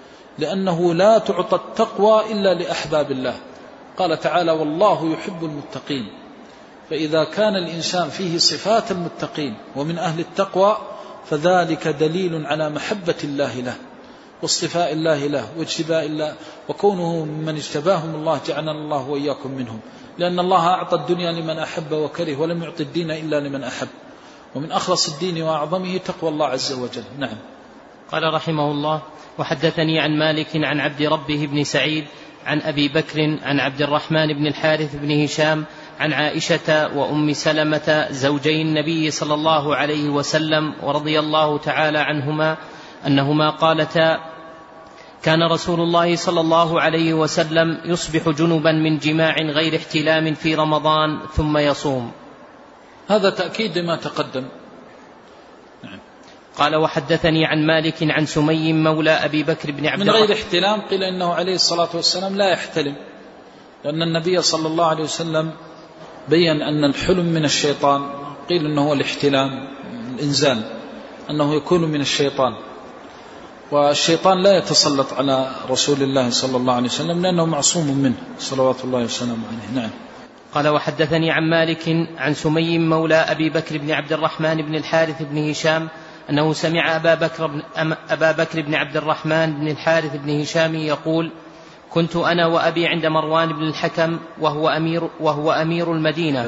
لأنه لا تعطى التقوى إلا لأحباب الله. قال تعالى: والله يحب المتقين. فإذا كان الإنسان فيه صفات المتقين ومن أهل التقوى فذلك دليل على محبة الله له واصطفاء الله له واجتباء الله، وكونه من اجتباهم الله جعلنا الله وإياكم منهم. لأن الله أعطى الدنيا لمن أحب وكره، ولم يعطي الدين إلا لمن أحب. ومن أخلص الدين وأعظمه تقوى الله عز وجل. نعم. قال رحمه الله: وحدثني عن مالك عن عبد ربه بن سعيد عن أبي بكر عن عبد الرحمن بن الحارث بن هشام عن عائشة وأم سلمة زوجي النبي صلى الله عليه وسلم ورضي الله تعالى عنهما أنهما قالتا: كان رسول الله صلى الله عليه وسلم يصبح جنبا من جماع غير احتلام في رمضان ثم يصوم. هذا تأكيد ما تقدم. نعم. قال: وحدثني عن مالك عن سمي مولى أبي بكر بن عبد من غير احتلام، قيل إنه عليه الصلاة والسلام لا يحتلم، لأن النبي صلى الله عليه وسلم بيّن أن الحلم من الشيطان. قيل إنه هو الاحتلام، الإنزال، أنه يكون من الشيطان، والشيطان لا يتسلط على رسول الله صلى الله عليه وسلم لأنه معصوم منه صلوات الله وسلامه عليه. نعم. قال: وحدثني عن مالك عن سمي مولى أبي بكر بن عبد الرحمن بن الحارث بن هشام أنه سمع أبا بكر بن عبد الرحمن بن الحارث بن هشام يقول: كنت أنا وأبي عند مروان بن الحكم وهو أمير المدينة،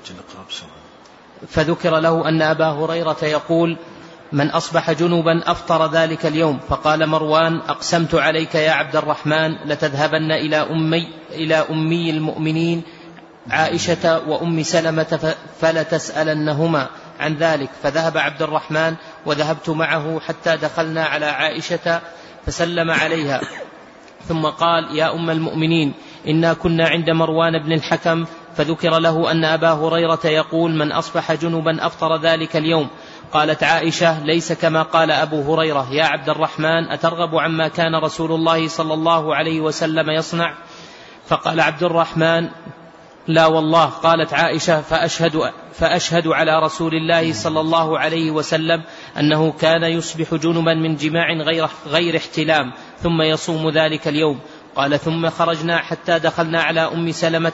فذكر له أن أبا هريرة يقول: من أصبح جنوبا أفطر ذلك اليوم. فقال مروان: أقسمت عليك يا عبد الرحمن لتذهبن إلى أمي المؤمنين عائشة وأم سلمة فلتسألنهما عن ذلك. فذهب عبد الرحمن وذهبت معه حتى دخلنا على عائشة فسلم عليها، ثم قال: يا أم المؤمنين، إنا كنا عند مروان بن الحكم، فذكر له أن أبا هريرة يقول: من أصبح جنبا أفطر ذلك اليوم. قالت عائشة: ليس كما قال أبو هريرة يا عبد الرحمن، أترغب عما كان رسول الله صلى الله عليه وسلم يصنع؟ فقال عبد الرحمن: لا والله. قالت عائشة: فأشهد على رسول الله صلى الله عليه وسلم أنه كان يصبح جنبا من جماع غير احتلام ثم يصوم ذلك اليوم. قال: ثم خرجنا حتى دخلنا على أم سلمة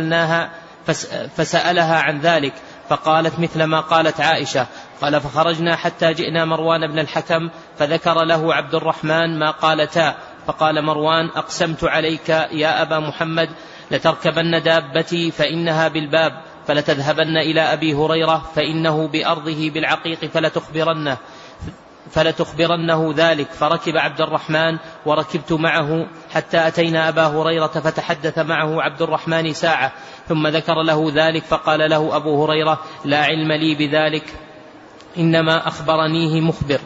فسألها عن ذلك، فقالت مثل ما قالت عائشة. قال: فخرجنا حتى جئنا مروان بن الحكم فذكر له عبد الرحمن ما قالتا. فقال مروان: أقسمت عليك يا أبا محمد لتركبن دابتي فإنها بالباب، فلتذهبن إلى أبي هريرة فإنه بأرضه بالعقيق فلتخبرنه ذلك. فركب عبد الرحمن وركبت معه حتى أتينا أبا هريرة فتحدث معه عبد الرحمن ساعة، ثم ذكر له ذلك. فقال له أبو هريرة: لا علم لي بذلك، إنما أخبرنيه مخبر.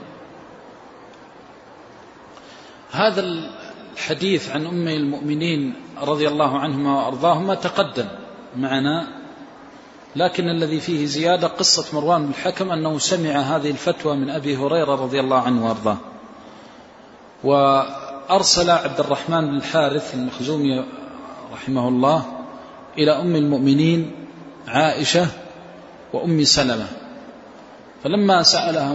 هذا الحديث عن أم المؤمنين رضي الله عنهما وأرضاهما تقدم معنا، لكن الذي فيه زيادة قصة مروان بن الحكم أنه سمع هذه الفتوى من أبي هريرة رضي الله عنه وأرضاه، وأرسل عبد الرحمن بن الحارث المخزومي رحمه الله إلى أم المؤمنين عائشة وأم سلمة، فلما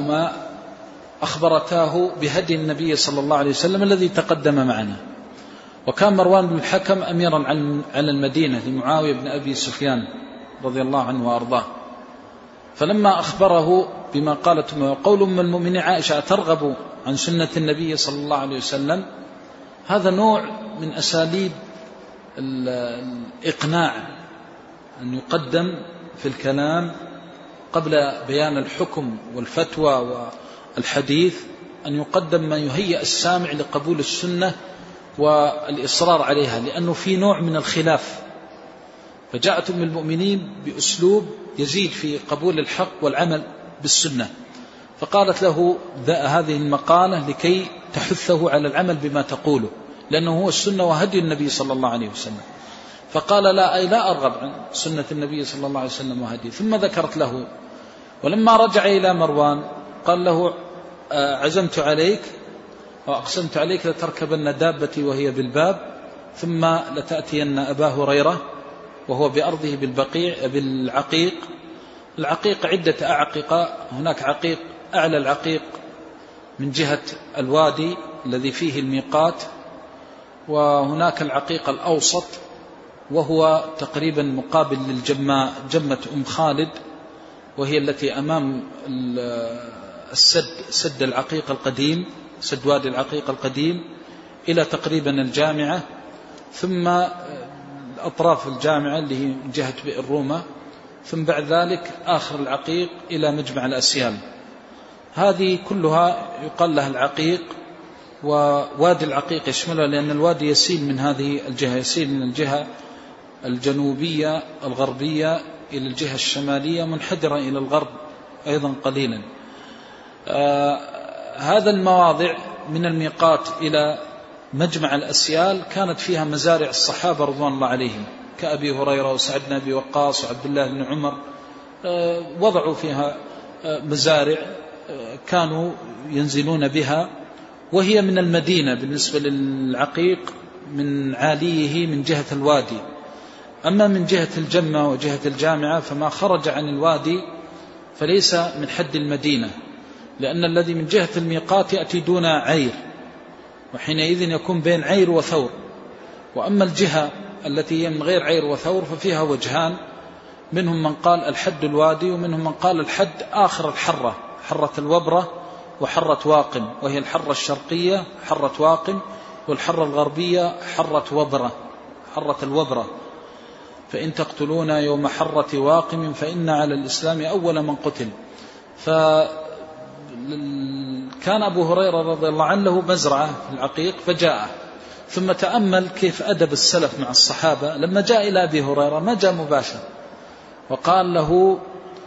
سألهما أخبرتاه بهدي النبي صلى الله عليه وسلم الذي تقدم معنا، وكان مروان بن الحكم أميرا على المدينة لمعاوية بن أبي سفيان رضي الله عنه وأرضاه. فلما أخبره بما قالت قول أم المؤمنين عائشة ترغب عن سنة النبي صلى الله عليه وسلم، هذا نوع من أساليب الإقناع، أن يقدم في الكلام قبل بيان الحكم والفتوى والحديث، أن يقدم ما يهيئ السامع لقبول السنة والإصرار عليها، لأنه في نوع من الخلاف. فجاءت أم المؤمنين بأسلوب يزيد في قبول الحق والعمل بالسنة، فقالت له هذه المقالة لكي تحثه على العمل بما تقوله، لأنه هو السنة وهدي النبي صلى الله عليه وسلم. فقال لا أرغب عن سنة النبي صلى الله عليه وسلم وهدي. ثم ذكرت له، ولما رجع إلى مروان قال له عزمت عليك وأقسمت عليك لتركبن دابتي وهي بالباب، ثم لتأتين أبا هريرة وهو بأرضه بالعقيق. العقيق عدة أعققة، هناك عقيق أعلى العقيق من جهة الوادي الذي فيه الميقات، وهناك العقيق الأوسط وهو تقريبا مقابل للجمة، جمة أم خالد، وهي التي أمام سد العقيق القديم، سد وادي العقيق القديم، إلى تقريبا الجامعة، ثم أطراف الجامعة اللي هي من جهة بئر روما، ثم بعد ذلك آخر العقيق إلى مجمع الأسيال. هذه كلها يقال لها العقيق. ووادي العقيق يشملها، لأن الوادي يسيل من هذه الجهة، يسيل من الجهة الجنوبية الغربية إلى الجهة الشمالية، منحدرة إلى الغرب أيضا قليلا. هذا المواضع من الميقات إلى مجمع الأسيال كانت فيها مزارع الصحابة رضوان الله عليهم، كأبي هريرة وسعد بن أبي وقاص وعبد الله بن عمر، وضعوا فيها مزارع كانوا ينزلون بها، وهي من المدينة بالنسبة للعقيق من عاليه من جهة الوادي. أما من جهة الجمة وجهة الجامعة فما خرج عن الوادي فليس من حد المدينة، لأن الذي من جهة الميقات يأتي دون عير، وحينئذ يكون بين عير وثور. وأما الجهة التي هي من غير عير وثور ففيها وجهان، منهم من قال الحد الوادي، ومنهم من قال الحد آخر الحرة، حرة الوبرة وحرة واقم، وهي الحرة الشرقية حرة واقم، والحرة الغربية حرة وبرة، حرة الوبرة. فإن تقتلون يوم حرة واقم فإن على الإسلام أول من قتل. فكان أبو هريرة رضي الله عنه مزرعة في العقيق فجاء، ثم تأمل كيف أدب السلف مع الصحابة. لما جاء إلى أبي هريرة ما جاء مباشر، وقال له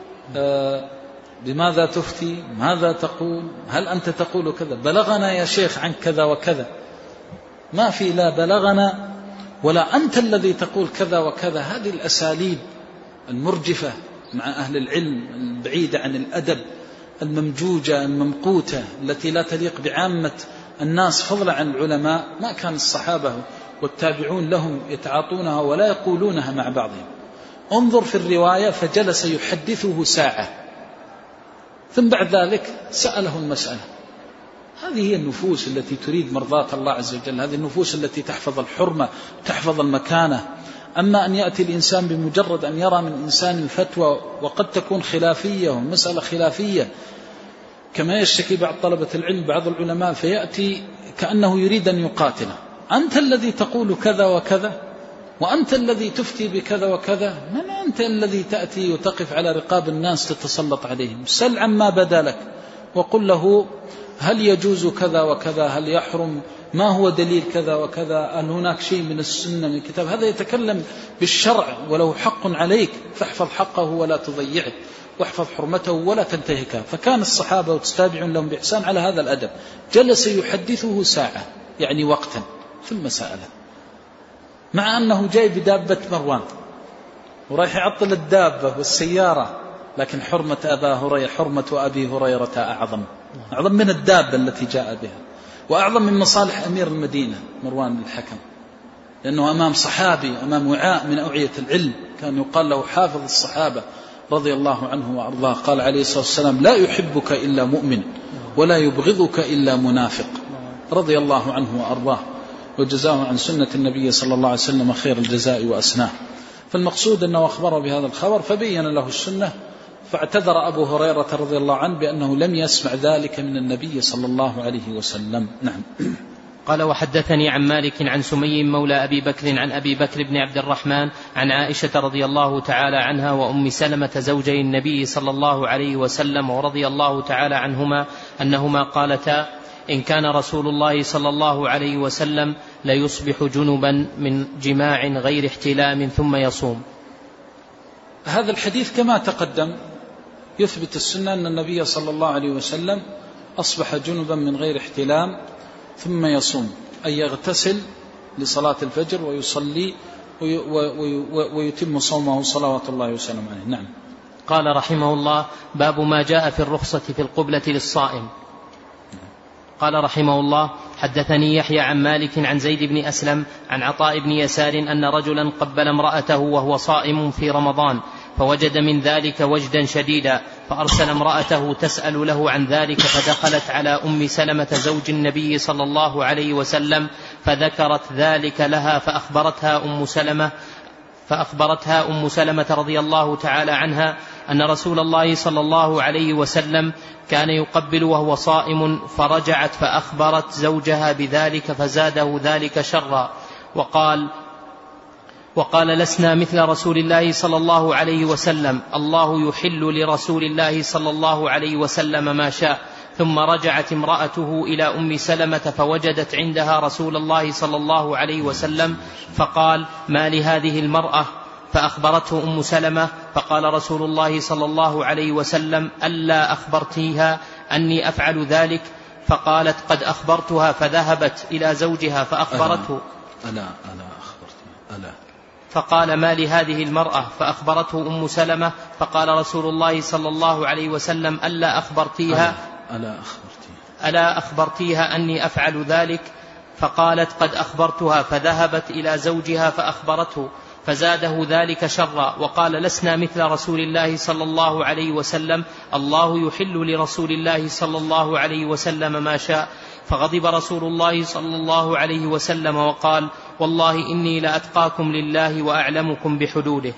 بماذا تفتي؟ ماذا تقول؟ هل أنت تقول كذا؟ بلغنا يا شيخ عن كذا وكذا. ما في لا بلغنا ولا أنت الذي تقول كذا وكذا. هذه الأساليب المرجفة مع أهل العلم البعيدة عن الأدب، الممجوجة الممقوتة التي لا تليق بعامة الناس فضلا عن العلماء، ما كان الصحابة والتابعون لهم يتعاطونها ولا يقولونها مع بعضهم. انظر في الرواية، فجلس يحدثه ساعة، ثم بعد ذلك سأله المسألة. هذه هي النفوس التي تريد مرضاة الله عز وجل، هذه النفوس التي تحفظ الحرمة، تحفظ المكانة. أما أن يأتي الإنسان بمجرد أن يرى من إنسان الفتوى وقد تكون خلافية ومسألة خلافية، كما يشتكي بعض طلبة العلم بعض العلماء، فيأتي كأنه يريد أن يقاتله. أنت الذي تقول كذا وكذا، وأنت الذي تفتي بكذا وكذا، من أنت الذي تأتي وتقف على رقاب الناس تتسلط عليهم؟ سل عما بدا لك وقل له هل يجوز كذا وكذا، هل يحرم، ما هو دليل كذا وكذا، هل هناك شيء من السنة من الكتاب. هذا يتكلم بالشرع، وله حق عليك فاحفظ حقه ولا تضيعه، واحفظ حرمته ولا تنتهكها. فكان الصحابة والتابعون لهم بإحسان على هذا الأدب. جلس يحدثه ساعة يعني وقتا، ثم سأله، مع أنه جاي بدابة مروان ورايح يعطل الدابة والسيارة، لكن حرمة أبا هريرة، حرمة أبي هريرة أعظم من الدابة التي جاء بها، وأعظم من مصالح أمير المدينة مروان بن الحكم، لأنه أمام صحابي، أمام وعاء من أوعية العلم، كان يقال له حافظ الصحابة رضي الله عنه وأرضاه. قال عليه الصلاة والسلام لا يحبك إلا مؤمن ولا يبغضك إلا منافق، رضي الله عنه وأرضاه. وجزاه عن سنة النبي صلى الله عليه وسلم خير الجزاء وأسناه. فالمقصود أنه أخبره بهذا الخبر فبين له السنة، فاعتذر أبو هريرة رضي الله عنه بأنه لم يسمع ذلك من النبي صلى الله عليه وسلم. نعم. قال وحدثني عن مالك عن سمي مولى أبي بكر عن أبي بكر بن عبد الرحمن عن عائشة رضي الله تعالى عنها وأم سلمة زوجي النبي صلى الله عليه وسلم ورضي الله تعالى عنهما أنهما قالتا إن كان رسول الله صلى الله عليه وسلم ليصبح جنبا من جماع غير احتلام ثم يصوم. هذا الحديث كما تقدم يثبت السنة أن النبي صلى الله عليه وسلم أصبح جنبا من غير احتلام ثم يصوم، أي يغتسل لصلاة الفجر ويصلي ويتم صومه صلوات الله وسلم عليه. نعم. قال رحمه الله باب ما جاء في الرخصة في القبلة للصائم. قال رحمه الله حدثني يحيى عن مالك عن زيد بن أسلم عن عطاء بن يسار أن رجلا قبل امرأته وهو صائم في رمضان فوجد من ذلك وجدا شديدا فأرسل امرأته تسأل له عن ذلك فدخلت على أم سلمة زوج النبي صلى الله عليه وسلم فذكرت ذلك لها فأخبرتها أم سلمة رضي الله تعالى عنها أن رسول الله صلى الله عليه وسلم كان يقبل وهو صائم فرجعت فأخبرت زوجها بذلك فزاده ذلك شرا وقال لسنا مثل رسول الله صلى الله عليه وسلم الله يحل لرسول الله صلى الله عليه وسلم ما شاء. ثم رجعت امرأته إلى أم سلمة فوجدت عندها رسول الله صلى الله عليه وسلم فقال ما لهذه المرأة؟ فأخبرته أم سلمة فقال رسول الله صلى الله عليه وسلم ألا أخبرتيها أني أفعل ذلك؟ فقالت قد أخبرتها فذهبت إلى زوجها فأخبرته ألا فقال ما لهذه المرأة؟ فأخبرته أم سلمة فقال رسول الله صلى الله عليه وسلم ألا أخبرتيها أني أفعل ذلك؟ فقالت قد أخبرتها فذهبت إلى زوجها فأخبرته فزاده ذلك شرا وقال لسنا مثل رسول الله صلى الله عليه وسلم الله يحل لرسول الله صلى الله عليه وسلم ما شاء. فغضب رسول الله صلى الله عليه وسلم وقال والله إني لأتقاكم لله وأعلمكم بحدوده.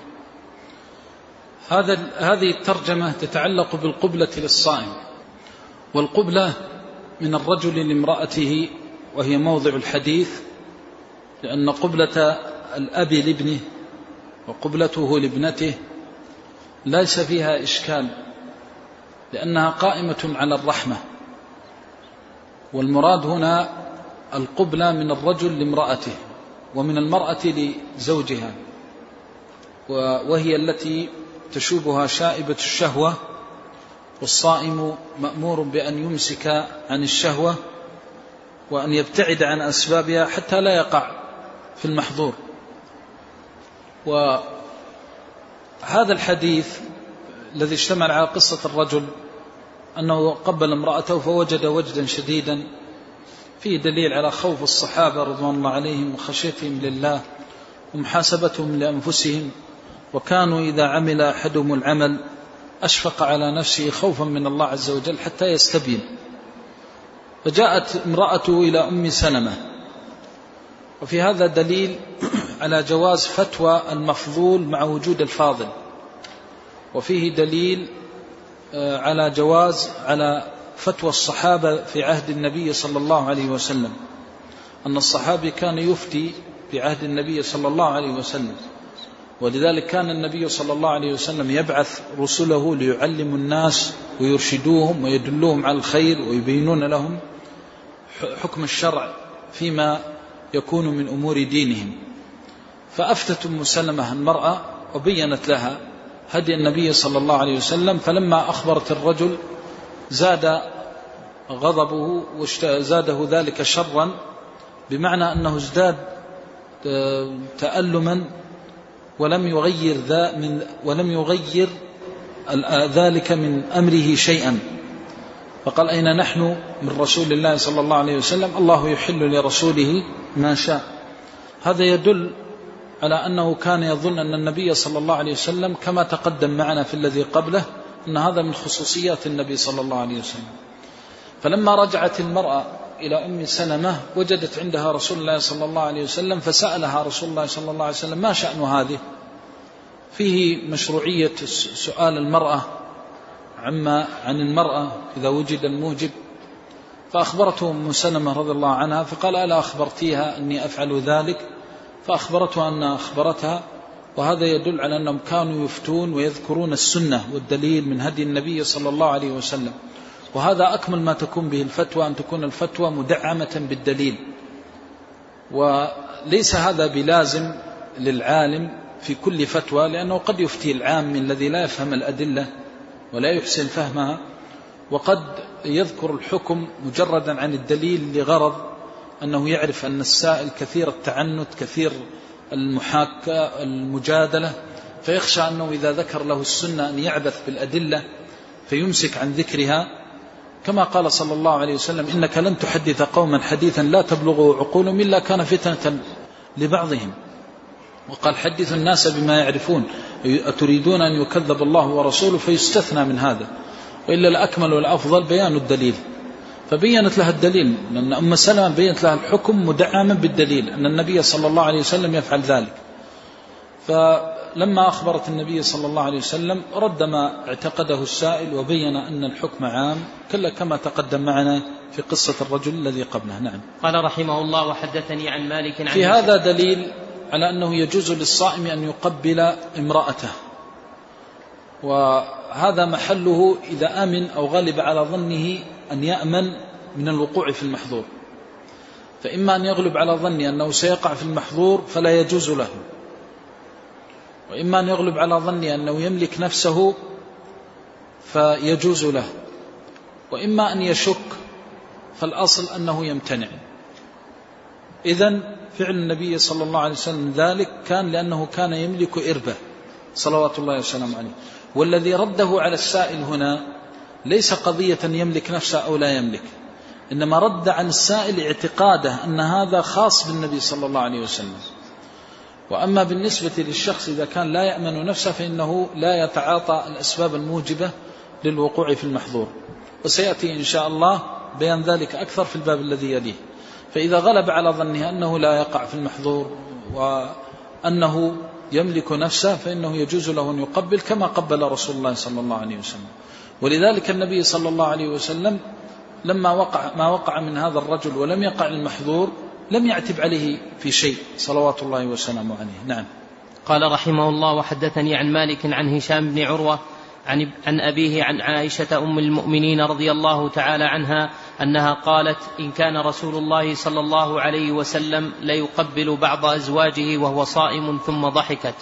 هذه الترجمة تتعلق بالقبلة للصائم، والقبلة من الرجل لامرأته وهي موضع الحديث، لأن قبلة الأب لابنه وقبلته لابنته ليس فيها إشكال لأنها قائمة على الرحمة، والمراد هنا القبلة من الرجل لامرأته ومن المرأة لزوجها، وهي التي تشوبها شائبة الشهوة، والصائم مأمور بأن يمسك عن الشهوة وأن يبتعد عن أسبابها حتى لا يقع في المحظور. وهذا الحديث الذي اشتمل على قصة الرجل أنه قبل امرأته فوجد وجدا شديدا فيه دليل على خوف الصحابة رضوان الله عليهم وخشيتهم لله ومحاسبتهم لأنفسهم، وكانوا إذا عمل أحدهم العمل أشفق على نفسه خوفا من الله عز وجل حتى يستبين. فجاءت امرأته إلى أم سلمة، وفي هذا دليل على جواز فتوى المفضول مع وجود الفاضل، وفيه دليل على جواز على فتوى الصحابة في عهد النبي صلى الله عليه وسلم، أن الصحابي كان يفتي في عهد النبي صلى الله عليه وسلم، ولذلك كان النبي صلى الله عليه وسلم يبعث رسله ليعلموا الناس ويرشدوهم ويدلوهم على الخير ويبينون لهم حكم الشرع فيما يكون من أمور دينهم. فأفتت أم سلمة المرأة وبينت لها هدي النبي صلى الله عليه وسلم، فلما أخبرت الرجل زاد غضبه وزاده ذلك شرا، بمعنى أنه ازداد تألما ولم يغير ذلك من أمره شيئا. فقال أين نحن من رسول الله صلى الله عليه وسلم؟ الله يحل لرسوله ما شاء. هذا يدل على أنه كان يظن أن النبي صلى الله عليه وسلم كما تقدم معنا في الذي قبله أن هذا من خصوصيات النبي صلى الله عليه وسلم. فلما رجعت المرأة إلى أم سلمة وجدت عندها رسول الله صلى الله عليه وسلم، فسألها رسول الله صلى الله عليه وسلم: ما شأن هذه؟ فيه مشروعية سؤال المرأة عن المرأة إذا وجد الموجب. فأخبرته أم سلمة رضي الله عنها، فقال: ألا أخبرتيها أني أفعل ذلك؟ فأخبرته أن أخبرتها. وهذا يدل على أنهم كانوا يفتون ويذكرون السنة والدليل من هدي النبي صلى الله عليه وسلم، وهذا أكمل ما تكون به الفتوى، أن تكون الفتوى مدعمة بالدليل. وليس هذا بلازم للعالم في كل فتوى، لأنه قد يفتي العام الذي لا يفهم الأدلة ولا يحسن فهمها، وقد يذكر الحكم مجردا عن الدليل لغرض أنه يعرف أن السائل كثير التعنت، كثير المحاكاة، المجادلة، فيخشى أنه إذا ذكر له السنة أن يعبث بالأدلة فيمسك عن ذكرها، كما قال صلى الله عليه وسلم: إنك لن تحدث قوما حديثا لا تبلغه عقولهم إلا كان فتنة لبعضهم. وقال: حدث الناس بما يعرفون، أتريدون أن يكذب الله ورسوله؟ فيستثنى من هذا، وإلا الأكمل والأفضل بيان الدليل. فبينت لها الدليل، لأن أم سلمة بينت لها الحكم مدعما بالدليل أن النبي صلى الله عليه وسلم يفعل ذلك. فلما أخبرت النبي صلى الله عليه وسلم رد ما اعتقده السائل، وبين أن الحكم عام كما تقدم معنا في قصة الرجل الذي قبله. نعم. قال رحمه الله: وحدثني عن مالك عن في هذا دليل على أنه يجوز للصائم أن يقبل امرأته، وهذا محله إذا آمن أو غلب على ظنه أن يأمن من الوقوع في المحظور. فإما أن يغلب على ظنه أنه سيقع في المحظور فلا يجوز له، وإما أن يغلب على ظنه أنه يملك نفسه فيجوز له، وإما أن يشك فالأصل أنه يمتنع. إذن فعل النبي صلى الله عليه وسلم ذلك كان لأنه كان يملك إربة صلوات الله وسلامه عليه. والذي رده على السائل هنا ليس قضية يملك نفسه أو لا يملك، إنما رد عن السائل اعتقاده أن هذا خاص بالنبي صلى الله عليه وسلم. وأما بالنسبة للشخص إذا كان لا يأمن نفسه فإنه لا يتعاطى الأسباب الموجبة للوقوع في المحظور، وسيأتي إن شاء الله بيان ذلك أكثر في الباب الذي يليه. فإذا غلب على ظنه أنه لا يقع في المحظور وأنه يملك نفسه فإنه يجوز له أن يقبل كما قبل رسول الله صلى الله عليه وسلم. ولذلك النبي صلى الله عليه وسلم لما وقع من هذا الرجل ولم يقع المحظور لم يعتب عليه في شيء صلوات الله وسلامه عليه. نعم. قال رحمه الله: وحدثني عن مالك عن هشام بن عروة عن أبيه عن عائشة أم المؤمنين رضي الله تعالى عنها أنها قالت: إن كان رسول الله صلى الله عليه وسلم ليقبل بعض أزواجه وهو صائم ثم ضحكت.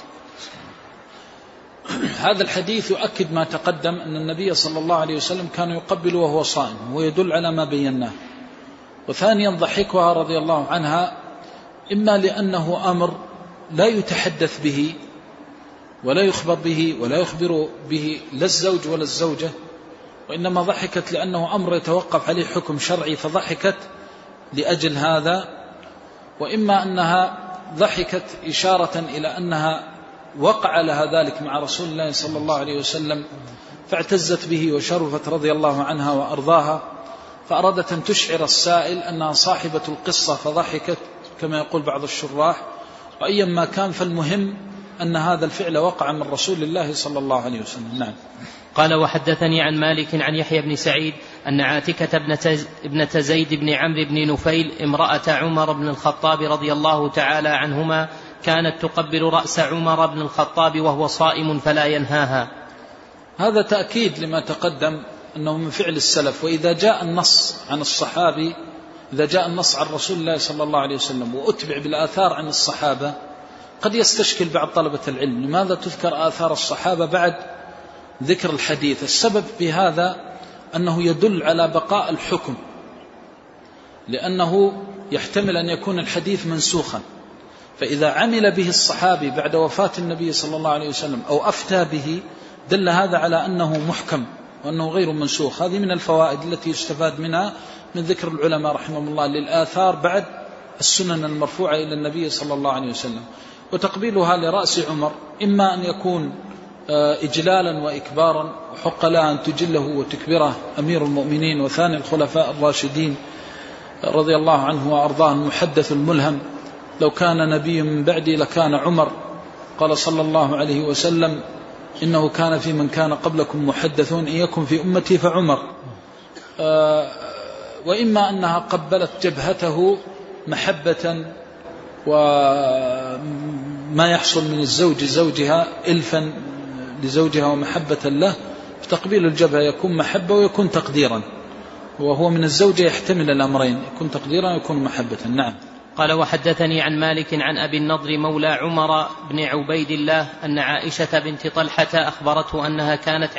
هذا الحديث يؤكد ما تقدم أن النبي صلى الله عليه وسلم كان يقبل وهو صائم، ويدل على ما بيناه. وثانيا ضحكها رضي الله عنها إما لأنه أمر لا يتحدث به ولا يخبر به ولا يخبر به لا الزوج ولا الزوجة، وإنما ضحكت لأنه أمر يتوقف عليه حكم شرعي فضحكت لأجل هذا، وإما أنها ضحكت إشارة إلى أنها وقع لها ذلك مع رسول الله صلى الله عليه وسلم فاعتزت به وشرفت رضي الله عنها وأرضاها، فأرادت أن تشعر السائل أنها صاحبة القصة فضحكت كما يقول بعض الشراح. وأيا ما كان فالمهم أن هذا الفعل وقع من رسول الله صلى الله عليه وسلم. نعم. قال: وحدثني عن مالك عن يحيى بن سعيد أن عاتكة ابنة زيد بن عمرو بن نفيل امرأة عمر بن الخطاب رضي الله تعالى عنهما كانت تقبل رأس عمر بن الخطاب وهو صائم فلا ينهاها. هذا تأكيد لما تقدم أنه من فعل السلف. وإذا جاء النص عن الصحابي، إذا جاء النص عن رسول الله صلى الله عليه وسلم وأتبع بالآثار عن الصحابة قد يستشكل بعض طلبة العلم لماذا تذكر آثار الصحابة بعد ذكر الحديث. السبب بهذا أنه يدل على بقاء الحكم، لأنه يحتمل أن يكون الحديث منسوخا، فإذا عمل به الصحابي بعد وفاة النبي صلى الله عليه وسلم أو أفتى به دل هذا على أنه محكم وأنه غير منسوخ. هذه من الفوائد التي يستفاد منها من ذكر العلماء رحمهم الله للآثار بعد السنن المرفوعة إلى النبي صلى الله عليه وسلم. وتقبيلها لرأس عمر إما أن يكون إجلالا وإكبارا، وحق لها أن تجله وتكبره أمير المؤمنين وثاني الخلفاء الراشدين رضي الله عنه وأرضاه المحدث الملهم: لو كان نبي من بعدي لكان عمر. قال صلى الله عليه وسلم: إنه كان في من كان قبلكم محدثون، إن يكن في أمتي فعمر. وإما أنها قبلت جبهته محبة وما يحصل من الزوج زوجها إلفا لزوجها ومحبة له، فتقبيل الجبهة يكون محبة ويكون تقديرا، وهو من الزوجة يحتمل الأمرين، يكون تقديرا ويكون محبة. نعم. قال: وحدثني عن مالك عن أبي النضر مولى عمر بن عبيد الله أن عائشة بنت طلحة أخبرته أنها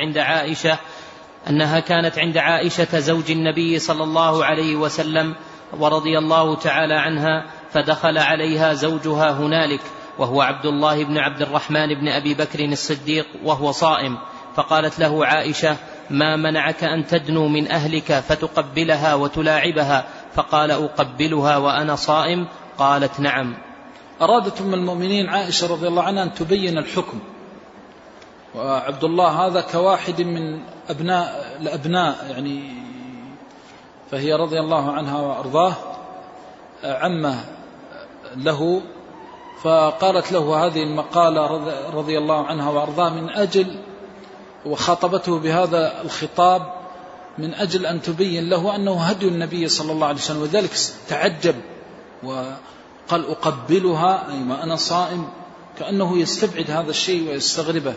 كانت عند عائشة زوج النبي صلى الله عليه وسلم ورضي الله تعالى عنها، فدخل عليها زوجها هنالك وهو عبد الله بن عبد الرحمن بن أبي بكر الصديق وهو صائم، فقالت له عائشة: ما منعك أن تدنو من أهلك فتقبلها وتلاعبها؟ فقال: أقبلها وأنا صائم؟ قالت: نعم. أرادت أم المؤمنين عائشة رضي الله عنها أن تبين الحكم، وعبد الله هذا كواحد من الأبناء يعني، فهي رضي الله عنها وأرضاه عمه له، فقالت له هذه المقالة رضي الله عنها وأرضاه من أجل، وخاطبته بهذا الخطاب من أجل أن تبين له أنه هدي النبي صلى الله عليه وسلم، وذلك تعجب وقال: أقبلها أي ما أنا صائم، كأنه يستبعد هذا الشيء ويستغربه،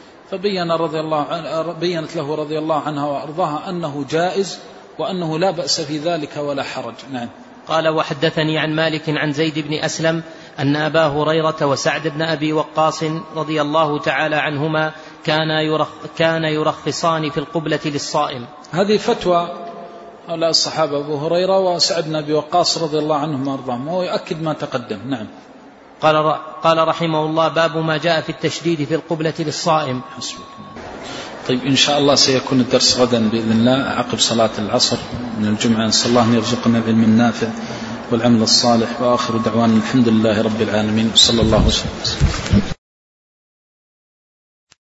بينت له رضي الله عنها وأرضاها أنه جائز وأنه لا بأس في ذلك ولا حرج. نعم. قال: وحدثني عن مالك عن زيد بن أسلم أن أبا هريرة وسعد بن أبي وقاص رضي الله تعالى عنهما كان يرخصان في القبلة للصائم. هذه فتوى هؤلاء الصحابة أبو هريرة وسعد بن أبي وقاص رضي الله عنهم وأرضاهم، وهو يؤكد ما تقدم. نعم. قال رحمه الله: باب ما جاء في التشديد في القبلة للصائم. حسبك. طيب إن شاء الله سيكون الدرس غدا بإذن الله عقب صلاة العصر من الجمعة. نسأل الله أن يرزقنا العلم النافع والعمل الصالح، وآخر دعوانا الحمد لله رب العالمين، صلى الله وسلم.